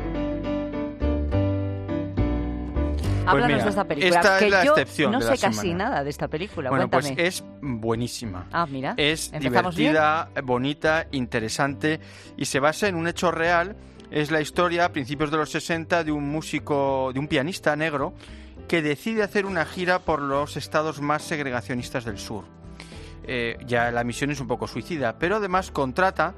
Háblanos mira, de esta película. esta que es la yo excepción no de sé la casi semana. nada de esta película. Bueno, Cuéntame. pues es buenísima. Ah, mira. Es ¿Empezamos divertida, bonita, interesante y se basa en un hecho real. Es la historia, a principios de los sesenta, de un músico, de un pianista negro que decide hacer una gira por los estados más segregacionistas del sur. Eh, ya la misión es un poco suicida, pero además contrata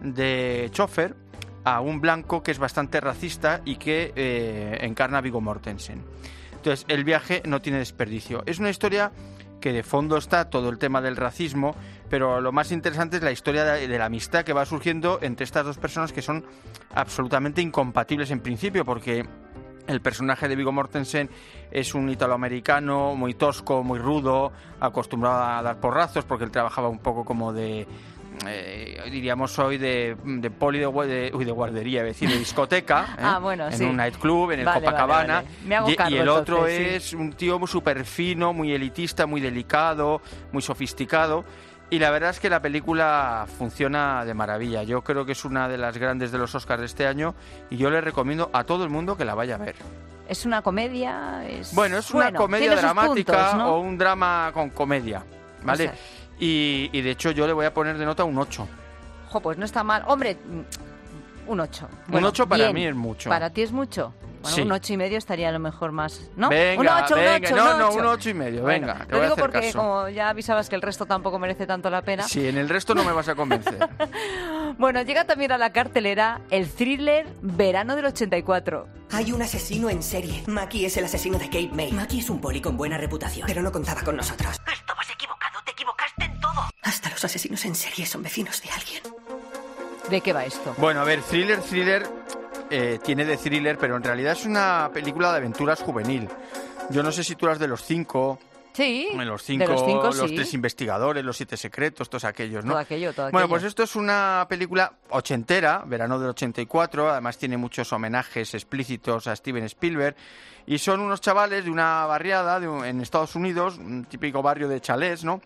de chofer a un blanco que es bastante racista y que eh, encarna a Viggo Mortensen. Entonces, el viaje no tiene desperdicio. Es una historia que de fondo está todo el tema del racismo, pero lo más interesante es la historia de, de la amistad que va surgiendo entre estas dos personas que son absolutamente incompatibles en principio, porque el personaje de Viggo Mortensen es un italoamericano muy tosco, muy rudo, acostumbrado a dar porrazos porque él trabajaba un poco como de... Eh, diríamos hoy de, de poli de, de, uy, de guardería, es decir, de discoteca, ¿eh? Ah, bueno, en sí. un nightclub, en el Vale, Copacabana, vale, vale. Me hago y, cargo, y el otro entonces, es un tío muy súper fino, muy elitista, muy delicado, muy sofisticado. Y la verdad es que la película funciona de maravilla. Yo creo que es una de las grandes de los Oscars de este año y yo le recomiendo a todo el mundo que la vaya a ver. ¿Es una comedia? Es... Bueno, es una comedia tiene sus dramática puntos, ¿no? o un drama con comedia, ¿vale? O sea- y, y de hecho yo le voy a poner de nota un ocho. Jo, pues no está mal. Hombre, mm, un ocho. Un ocho para mí es mucho. ¿Para ti es mucho? Bueno, Sí. un ocho y medio estaría a lo mejor más, ¿no? Venga, un ocho, venga, un ocho, no, un no, ocho. un ocho y medio, Bueno, venga, te lo voy a digo hacer porque caso. como ya avisabas que el resto tampoco merece tanto la pena. Sí, en el resto no me vas a convencer. Bueno, llega también a la cartelera el thriller Verano del ochenta y cuatro. Hay un asesino en serie. Mackie es el asesino de Cape May. Mackie es un poli con buena reputación, pero no contaba con nosotros. Estabas equivocado, te equivocaste en todo. Hasta los asesinos en serie son vecinos de alguien. ¿De qué va esto? Bueno, a ver, thriller, thriller, eh, tiene de thriller, pero en realidad es una película de aventuras juvenil. Yo no sé si tú eras de los cinco... Sí, En los de cinco, los cinco, los sí. tres investigadores, los siete secretos, todos aquellos, ¿no? Todo aquello, todo Bueno, aquello. pues esto es una película ochentera, verano del ochenta y cuatro, además tiene muchos homenajes explícitos a Steven Spielberg, y son unos chavales de una barriada de un- en Estados Unidos, un típico barrio de chalés, ¿no?,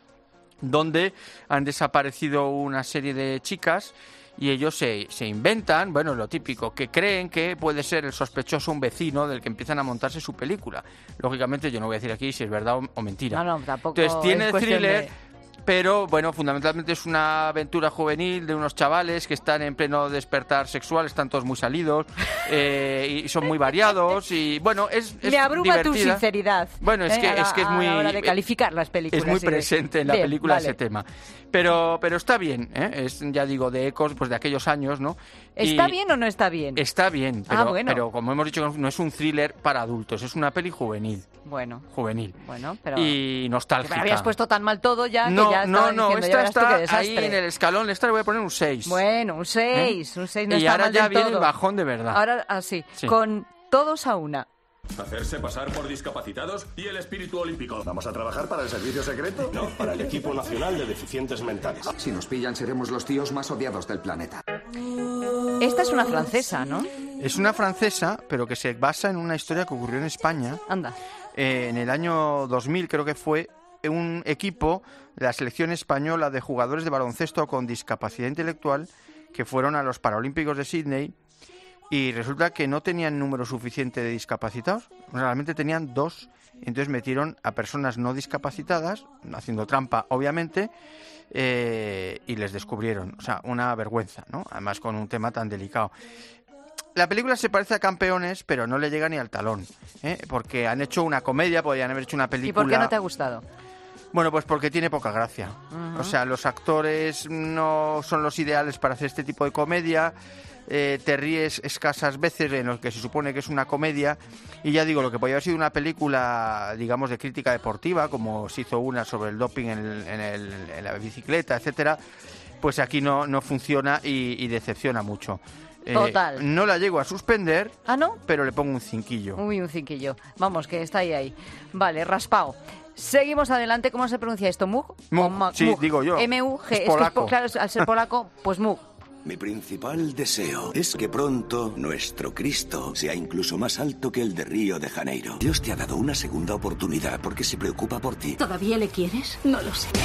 donde han desaparecido una serie de chicas y ellos se, se inventan, bueno, lo típico, que creen que puede ser el sospechoso un vecino del que empiezan a montarse su película. Lógicamente yo no voy a decir aquí si es verdad o, o mentira. No, no, tampoco Entonces tiene es el cuestión thriller, de- pero bueno, fundamentalmente es una aventura juvenil de unos chavales que están en pleno despertar sexual, están todos muy salidos eh, y son muy variados y bueno, es, es Me abruma tu divertida. sinceridad. Bueno, es ¿eh? que, a la, es que es a muy... la hora de calificar las películas. Es muy y de- presente en la Bien, película vale. ese tema. Pero, pero está bien, ¿eh? Es, ya digo, de ecos pues de aquellos años, ¿no? ¿Está Y bien o no está bien? Está bien, pero, Ah, bueno. pero como hemos dicho, no es un thriller para adultos, es una peli juvenil. Bueno, Juvenil. bueno, pero... Y nostálgica. Me habías puesto tan mal todo ya No, que ya no, estaba no, diciendo, ya esta verás tú qué está ahí desastre. en el escalón, esta le voy a poner un seis. Bueno, un seis, ¿Eh? un seis no Y está ahora mal ya del viene todo. el bajón de verdad. Ahora, así, Sí. con todos a una. Hacerse pasar por discapacitados y el espíritu olímpico. ¿Vamos a trabajar para el servicio secreto? No, para el equipo nacional de deficientes mentales. Si nos pillan, seremos los tíos más odiados del planeta. Esta es una francesa, ¿no? Es una francesa, pero que se basa en una historia que ocurrió en España. Anda. Eh, en el año dos mil, creo que fue, un equipo de la selección española de jugadores de baloncesto con discapacidad intelectual que fueron a los Paralímpicos de Sydney. Y resulta que no tenían número suficiente de discapacitados, realmente tenían dos. Entonces metieron a personas no discapacitadas, haciendo trampa, obviamente, eh, y les descubrieron. O sea, una vergüenza, ¿no? Además, con un tema tan delicado. La película se parece a Campeones, pero no le llega ni al talón, ¿eh? Porque han hecho una comedia, podrían haber hecho una película... ¿Y por qué no te ha gustado? Bueno, pues porque tiene poca gracia. Uh-huh. O sea, los actores no son los ideales para hacer este tipo de comedia. Eh, te ríes escasas veces en lo que se supone que es una comedia, y ya digo, lo que podría haber sido una película, digamos, de crítica deportiva, como se hizo una sobre el doping en, el, en, el, en la bicicleta, etcétera, pues aquí no, no funciona y, y decepciona mucho. Eh, Total. No la llego a suspender, ¿ah, no? Pero le pongo un cinquillo. Uy, un cinquillo. Vamos, que está ahí, ahí. Vale, raspado. Seguimos adelante. ¿Cómo se pronuncia esto? ¿Mug? Mug, Ma- sí, Mug. digo yo. M U G. Es Es polaco. que, claro, al ser polaco, pues Mug. Mi principal deseo es que pronto nuestro Cristo sea incluso más alto que el de Río de Janeiro. Dios te ha dado una segunda oportunidad porque se preocupa por ti. ¿Todavía le quieres? No lo sé.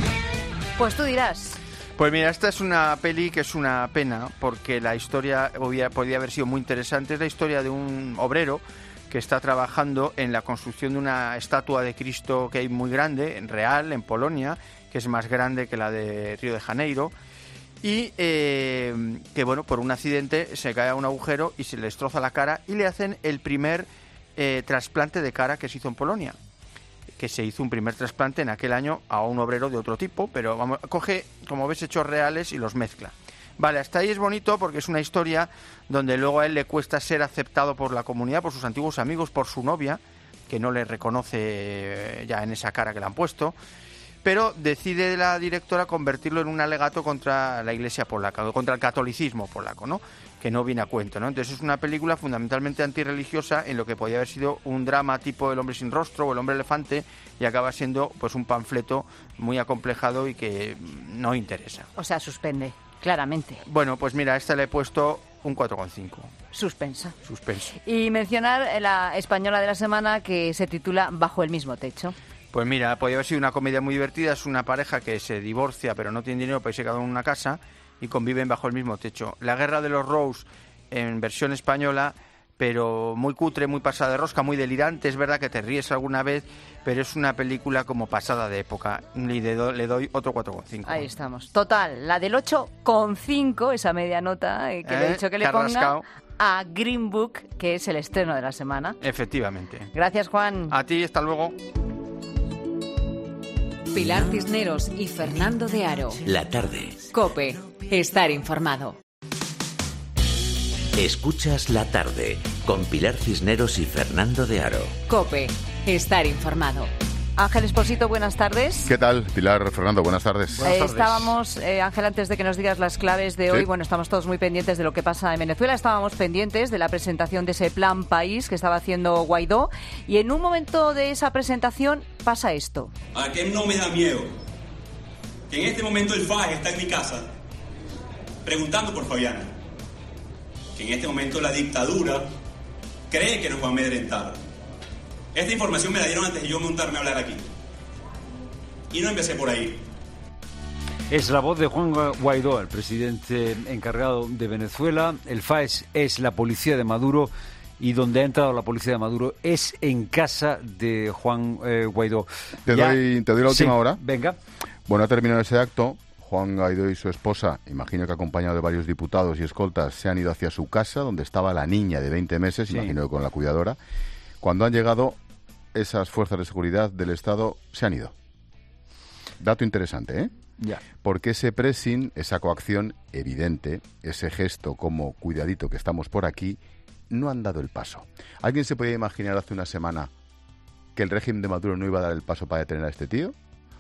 Pues tú dirás. Pues mira, esta es una peli que es una pena, porque la historia podía, podía haber sido muy interesante. Es la historia de un obrero que está trabajando en la construcción de una estatua de Cristo que hay muy grande, en real, en Polonia, que es más grande que la de Río de Janeiro. Y eh, que, bueno, por un accidente se cae a un agujero y se le destroza la cara y le hacen el primer eh, trasplante de cara que se hizo en Polonia. Que se hizo un primer trasplante en aquel año a un obrero de otro tipo, pero vamos, coge, como ves, hechos reales y los mezcla. Vale, hasta ahí es bonito porque es una historia donde luego a él le cuesta ser aceptado por la comunidad, por sus antiguos amigos, por su novia, que no le reconoce ya en esa cara que le han puesto. Pero decide la directora convertirlo en un alegato contra la iglesia polaca, contra el catolicismo polaco, ¿no? Que no viene a cuento, ¿no? Entonces es una película fundamentalmente antirreligiosa en lo que podía haber sido un drama tipo El hombre sin rostro o El hombre elefante, y acaba siendo pues un panfleto muy acomplejado y que no interesa. O sea, suspende, claramente. Bueno, pues mira, a esta le he puesto un cuatro coma cinco. Suspensa. Suspenso. Y mencionar la española de la semana que se titula Bajo el mismo techo. Pues mira, podría haber sido una comedia muy divertida. Es una pareja que se divorcia pero no tiene dinero para irse cada uno en una casa y conviven bajo el mismo techo. La guerra de los Rose en versión española, pero muy cutre, muy pasada de rosca, muy delirante. Es verdad que te ríes alguna vez, pero es una película como pasada de época. Le doy, le doy otro cuatro coma cinco. Ahí estamos. Total, la del ocho coma cinco, esa media nota eh, que le he Eh, dicho que le que ha ponga rascado. a Green Book, que es el estreno de la semana. Efectivamente. Gracias, Juan. A ti, hasta luego. Pilar Cisneros y Fernando de Aro. La tarde. COPE. Estar informado. Escuchas La tarde con Pilar Cisneros y Fernando de Aro. COPE. Estar informado. Ángel Esposito, buenas tardes. ¿Qué tal, Pilar, Fernando? Buenas tardes. Eh, estábamos, eh, Ángel, antes de que nos digas las claves de hoy, Sí. bueno, estamos todos muy pendientes de lo que pasa en Venezuela, estábamos pendientes de la presentación de ese plan país que estaba haciendo Guaidó, y en un momento de esa presentación pasa esto. ¿A qué no me da miedo? Que en este momento el F A E está en mi casa preguntando por Fabiana. Que en este momento la dictadura cree que nos va a amedrentar. Esta información me la dieron antes de yo montarme a hablar aquí. Y no empecé por ahí. Es la voz de Juan Guaidó, el presidente encargado de Venezuela. El F A E S es la policía de Maduro, y donde ha entrado la policía de Maduro es en casa de Juan eh, Guaidó. Te Ya- doy, te doy la última Sí, hora. Venga. Bueno, ha terminado ese acto. Juan Guaidó y su esposa, imagino que acompañado de varios diputados y escoltas, se han ido hacia su casa, donde estaba la niña de veinte meses, Sí. imagino que con la cuidadora. Cuando han llegado, esas fuerzas de seguridad del Estado se han ido. Dato interesante, ¿eh? Ya. Porque ese pressing, esa coacción evidente, ese gesto como cuidadito que estamos por aquí, no han dado el paso. ¿Alguien se podía imaginar hace una semana que el régimen de Maduro no iba a dar el paso para detener a este tío?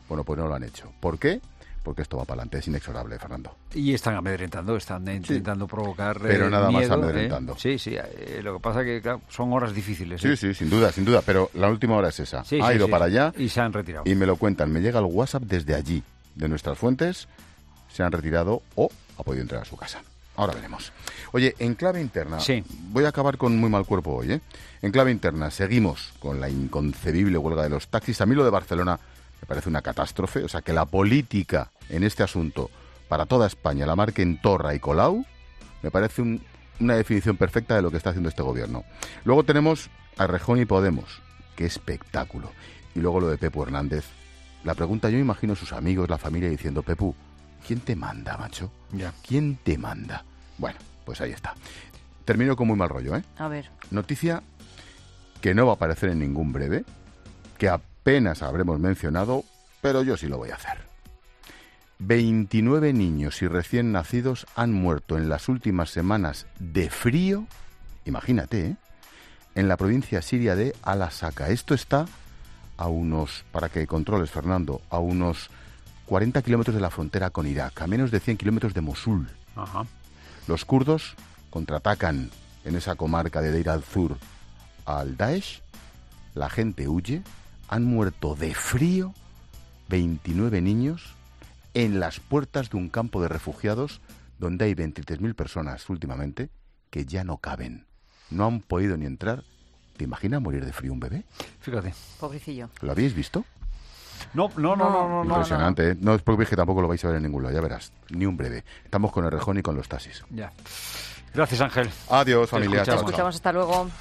Bueno, pues no lo han hecho. ¿Por qué? Porque esto va para adelante, es inexorable, Fernando. Y están amedrentando, están intentando sí, provocar pero eh, nada miedo, más amedrentando. ¿eh? Sí, sí, eh, lo que pasa es que claro, son horas difíciles. Sí, ¿eh? sí, sin duda, sin duda, pero la última hora es esa. Sí, ha sí, ido sí, para sí. allá y se han retirado. Y me lo cuentan, me llega el WhatsApp desde allí, de nuestras fuentes, se han retirado o ha podido entrar a su casa. Ahora veremos. Oye, en clave interna, sí. voy a acabar con muy mal cuerpo hoy, ¿eh? En clave interna, seguimos con la inconcebible huelga de los taxis. A mí lo de Barcelona me parece una catástrofe, o sea, que la política en este asunto para toda España la marquen Torra y Colau, me parece un, una definición perfecta de lo que está haciendo este gobierno. Luego tenemos a Errejón y Podemos, qué espectáculo. Y luego lo de Pepu Hernández. La pregunta, yo imagino sus amigos, la familia diciendo, Pepu, ¿quién te manda, macho? Ya. ¿Quién te manda? Bueno, pues ahí está. Termino con muy mal rollo, ¿eh? A ver. Noticia que no va a aparecer en ningún breve, que apenas habremos mencionado, pero yo sí lo voy a hacer. veintinueve niños y recién nacidos han muerto en las últimas semanas de frío, imagínate, ¿eh? En la provincia siria de Al-Asaka. Esto está a unos, para que controles, Fernando, a unos cuarenta kilómetros de la frontera con Irak, a menos de cien kilómetros de Mosul. Ajá. Los kurdos contraatacan en esa comarca de Deir al-Zur al Daesh, la gente huye, han muerto de frío veintinueve niños en las puertas de un campo de refugiados donde hay veintitrés mil personas últimamente que ya no caben. No han podido ni entrar. ¿Te imaginas morir de frío un bebé? Fíjate. Pobrecillo. ¿Lo habéis visto? No, no, no, no, no. Impresionante, no, ¿eh? No os preocupéis que tampoco lo vais a ver en ningún lado, ya verás. Ni un breve. Estamos con Errejón y con los taxis. Ya. Gracias, Ángel. Adiós, familia. Te escuchamos, hasta luego.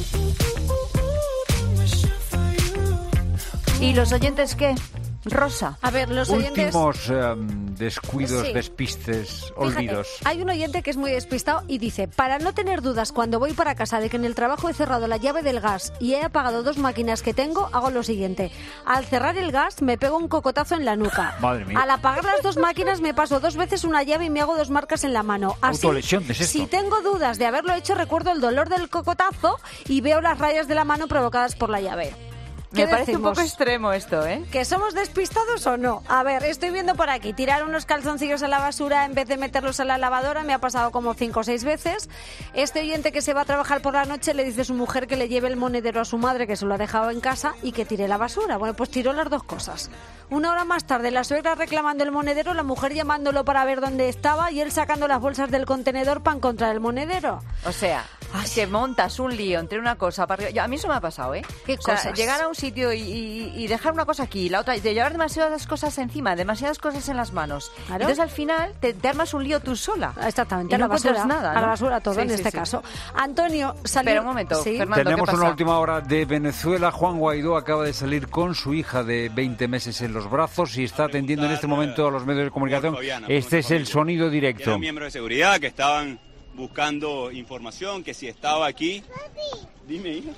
¿Y los oyentes qué? Rosa. A ver, los oyentes... Últimos um, descuidos, Sí. despistes, Fíjate, olvidos. hay un oyente que es muy despistado y dice, para no tener dudas cuando voy para casa de que en el trabajo he cerrado la llave del gas y he apagado dos máquinas que tengo, hago lo siguiente. Al cerrar el gas me pego un cocotazo en la nuca. Madre mía. Al apagar las dos máquinas me paso dos veces una llave y me hago dos marcas en la mano. Así, Autolesión, ¿qué es esto? si tengo dudas de haberlo hecho, recuerdo el dolor del cocotazo y veo las rayas de la mano provocadas por la llave. Me parece decimos? un poco extremo esto, ¿eh? ¿Que somos despistados o no? A ver, estoy viendo por aquí, tirar unos calzoncillos a la basura en vez de meterlos a la lavadora me ha pasado como cinco o seis veces. Este oyente que se va a trabajar por la noche le dice a su mujer que le lleve el monedero a su madre, que se lo ha dejado en casa, y que tire la basura. Bueno, pues tiró las dos cosas. Una hora más tarde, la suegra reclamando el monedero, la mujer llamándolo para ver dónde estaba y él sacando las bolsas del contenedor para encontrar el monedero. O sea, que montas un lío entre una cosa para arriba. Yo, a mí eso me ha pasado, ¿eh? ¿Qué o sea, cosas? llegar a un sitio y, y, y dejar una cosa aquí, la otra, de llevar demasiadas cosas encima, demasiadas cosas en las manos. Claro. Entonces al final te, te armas un lío tú sola. Exactamente, Y a no la basura, encuentras nada, a la ¿no? basura todo Sí, en sí, este sí. caso. Antonio, salió... Espera un momento, Sí. Fernando, Tenemos ¿qué pasa? una última hora de Venezuela. Juan Guaidó acaba de salir con su hija de veinte meses en los brazos y está atendiendo en este momento a los medios de comunicación. Este es el sonido directo. Eran miembros de seguridad que estaban buscando información, que si estaba aquí... Dime, hija.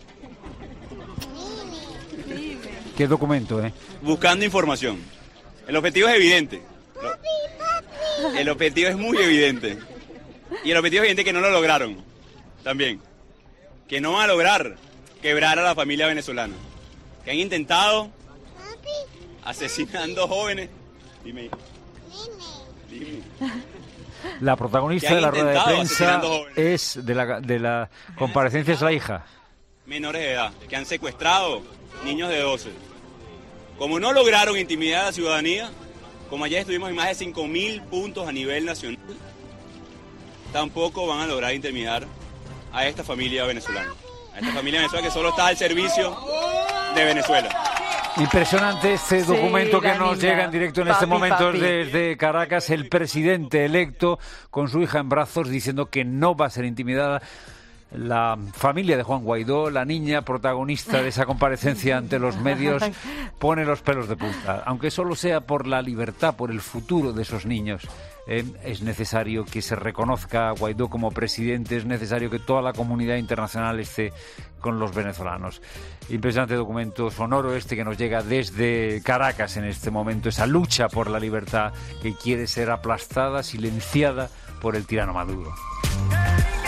¿Qué documento, eh? Buscando información. El objetivo es evidente. El objetivo es muy evidente. Y el objetivo es evidente que no lo lograron. También. Que no van a lograr quebrar a la familia venezolana. Que han intentado asesinando jóvenes. Dime, hija. Dime. La protagonista Que han de la rueda de intentado prensa asesinando jóvenes. es de la, de la comparecencia es la hija. Menores de edad, que han secuestrado niños de doce. Como no lograron intimidar a la ciudadanía, como ayer estuvimos en más de cinco mil puntos a nivel nacional, tampoco van a lograr intimidar a esta familia venezolana. A esta familia venezolana que solo está al servicio de Venezuela. Impresionante este Sí, documento que la nos niña. llega en directo en Papi, este momento papi. desde Caracas, el presidente electo con su hija en brazos diciendo que no va a ser intimidada. La familia de Juan Guaidó, la niña protagonista de esa comparecencia ante los medios, pone los pelos de punta. Aunque solo sea por la libertad, por el futuro de esos niños. Eh, es necesario que se reconozca a Guaidó como presidente, es necesario que toda la comunidad internacional esté con los venezolanos. Impresionante documento sonoro este que nos llega desde Caracas en este momento, esa lucha por la libertad que quiere ser aplastada, silenciada por el tirano Maduro.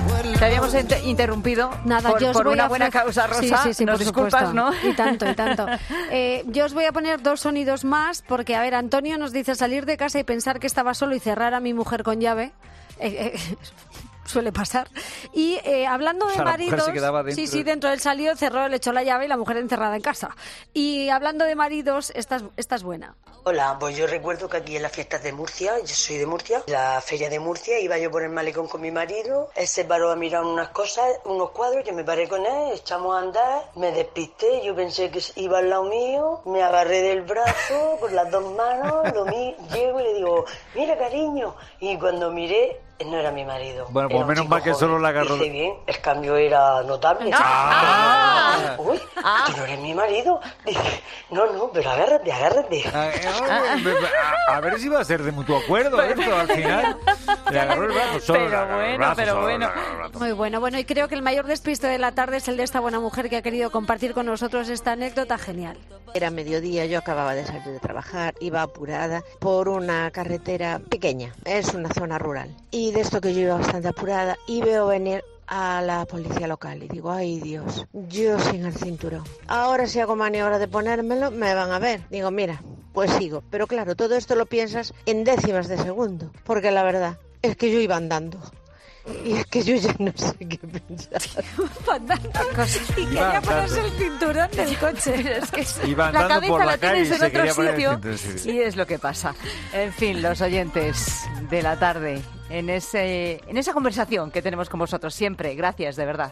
Te habíamos inter- interrumpido Nada, por, yo os por voy una a buena ofrecer- causa, Rosa. Sí, sí, sí, Nos por disculpas, supuesto. ¿no? Y tanto, y tanto. Eh, yo os voy a poner dos sonidos más, porque, a ver, Antonio nos dice salir de casa y pensar que estaba solo y cerrar a mi mujer con llave. Eh, eh, suele pasar. Y eh, hablando O de sea, la mujer maridos... se quedaba dentro. Sí, sí, dentro él salió, cerró, le echó la llave y la mujer encerrada en casa. Y hablando de maridos, esta es, esta es buena. Hola, pues yo recuerdo que aquí en las fiestas de Murcia, yo soy de Murcia, la feria de Murcia, iba yo por el malecón con mi marido, él se paró a mirar unas cosas, unos cuadros, yo me paré con él, echamos a andar, me despisté, yo pensé que iba al lado mío, me agarré del brazo con las dos manos, lo mi, llego y le digo, mira cariño, y cuando miré, no era mi marido. Bueno, era pues un menos chico mal que joven. solo la agarró. Dice bien, el cambio era notable. Ah. Uy, tú no eres mi marido. Dice, no, no, pero agárrate, agárrate. A, a ver si va a ser de mutuo acuerdo esto al final. Le agarró el brazo solo. Pero le agarró el bueno, brazo, pero solo le bueno. agarró el brazo. Muy bueno, bueno, y creo que el mayor despiste de la tarde es el de esta buena mujer que ha querido compartir con nosotros esta anécdota genial. Era mediodía, yo acababa de salir de trabajar, iba apurada por una carretera pequeña, es una zona rural. Y de esto que yo iba bastante apurada y veo venir a la policía local y digo, ay Dios, yo sin el cinturón. Ahora si hago maniobra de ponérmelo, me van a ver. Digo, mira, pues sigo. Pero claro, todo esto lo piensas en décimas de segundo, porque la verdad es que yo iba andando. Y es que yo ya no sé qué pensar. Y quería ponerse el cinturón del coche. Es que Iba la andando cabeza por la la calle y tienes en se otro quería poner el sitio cinturón, sí, sí. y es lo que pasa. En fin, los oyentes de la tarde, en ese, en esa conversación que tenemos con vosotros siempre. Gracias, de verdad.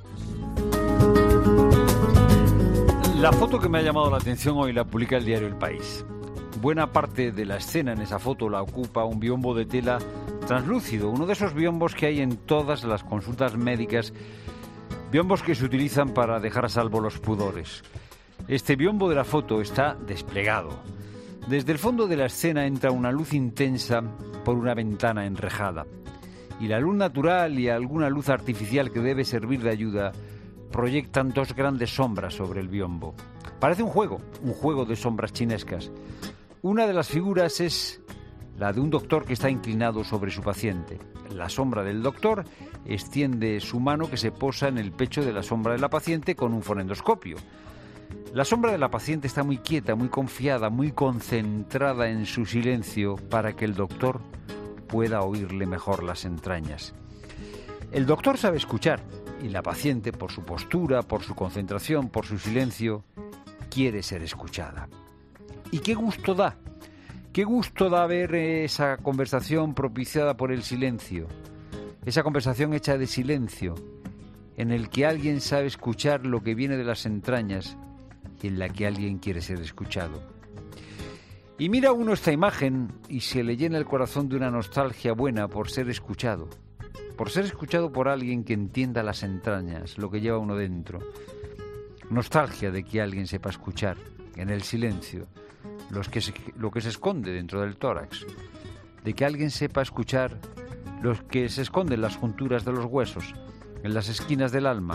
La foto que me ha llamado la atención hoy la publica el diario El País. Buena parte de la escena en esa foto la ocupa un biombo de tela translúcido, uno de esos biombos que hay en todas las consultas médicas, biombos que se utilizan para dejar a salvo los pudores. Este biombo de la foto está desplegado. Desde el fondo de la escena entra una luz intensa por una ventana enrejada. Y la luz natural y alguna luz artificial que debe servir de ayuda proyectan dos grandes sombras sobre el biombo. Parece un juego, un juego de sombras chinescas. Una de las figuras es la de un doctor que está inclinado sobre su paciente. La sombra del doctor extiende su mano que se posa en el pecho de la sombra de la paciente con un fonendoscopio. La sombra de la paciente está muy quieta, muy confiada, muy concentrada en su silencio para que el doctor pueda oírle mejor las entrañas. El doctor sabe escuchar y la paciente, por su postura, por su concentración, por su silencio, quiere ser escuchada. ¿Y qué gusto da? ¿Qué gusto da ver esa conversación propiciada por el silencio? Esa conversación hecha de silencio, en el que alguien sabe escuchar lo que viene de las entrañas y en la que alguien quiere ser escuchado. Y mira uno esta imagen y se le llena el corazón de una nostalgia buena por ser escuchado, por ser escuchado por alguien que entienda las entrañas, lo que lleva uno dentro. Nostalgia de que alguien sepa escuchar, en el silencio, los que se, lo que se esconde dentro del tórax, de que alguien sepa escuchar lo que se esconde en las junturas de los huesos, en las esquinas del alma.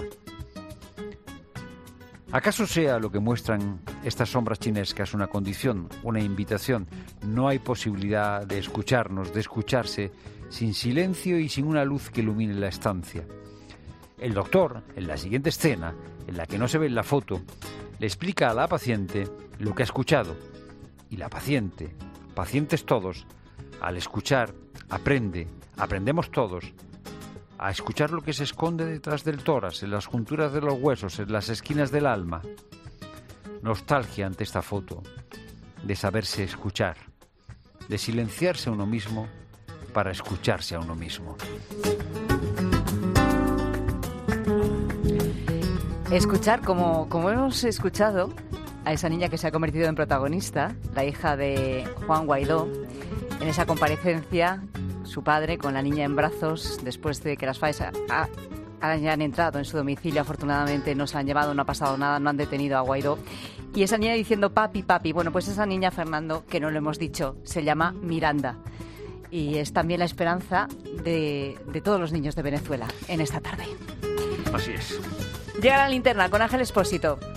¿Acaso sea lo que muestran estas sombras chinescas una condición, una invitación? No hay posibilidad de escucharnos, de escucharse, sin silencio y sin una luz que ilumine la estancia. El doctor, en la siguiente escena, en la que no se ve en la foto, le explica a la paciente lo que ha escuchado. Y la paciente, pacientes todos, al escuchar, aprende, aprendemos todos, a escuchar lo que se esconde detrás del tórax, en las junturas de los huesos, en las esquinas del alma. Nostalgia ante esta foto, de saberse escuchar, de silenciarse a uno mismo para escucharse a uno mismo. Escuchar, como, como hemos escuchado a esa niña que se ha convertido en protagonista, la hija de Juan Guaidó, en esa comparecencia, su padre con la niña en brazos, después de que las F A E ha, hayan entrado en su domicilio, afortunadamente no se han llevado, no ha pasado nada, no han detenido a Guaidó, y esa niña diciendo papi, papi. Bueno, pues esa niña, Fernando, que no lo hemos dicho, se llama Miranda, y es también la esperanza de, de todos los niños de Venezuela en esta tarde. Así es. Llega la linterna con Ángel Expósito.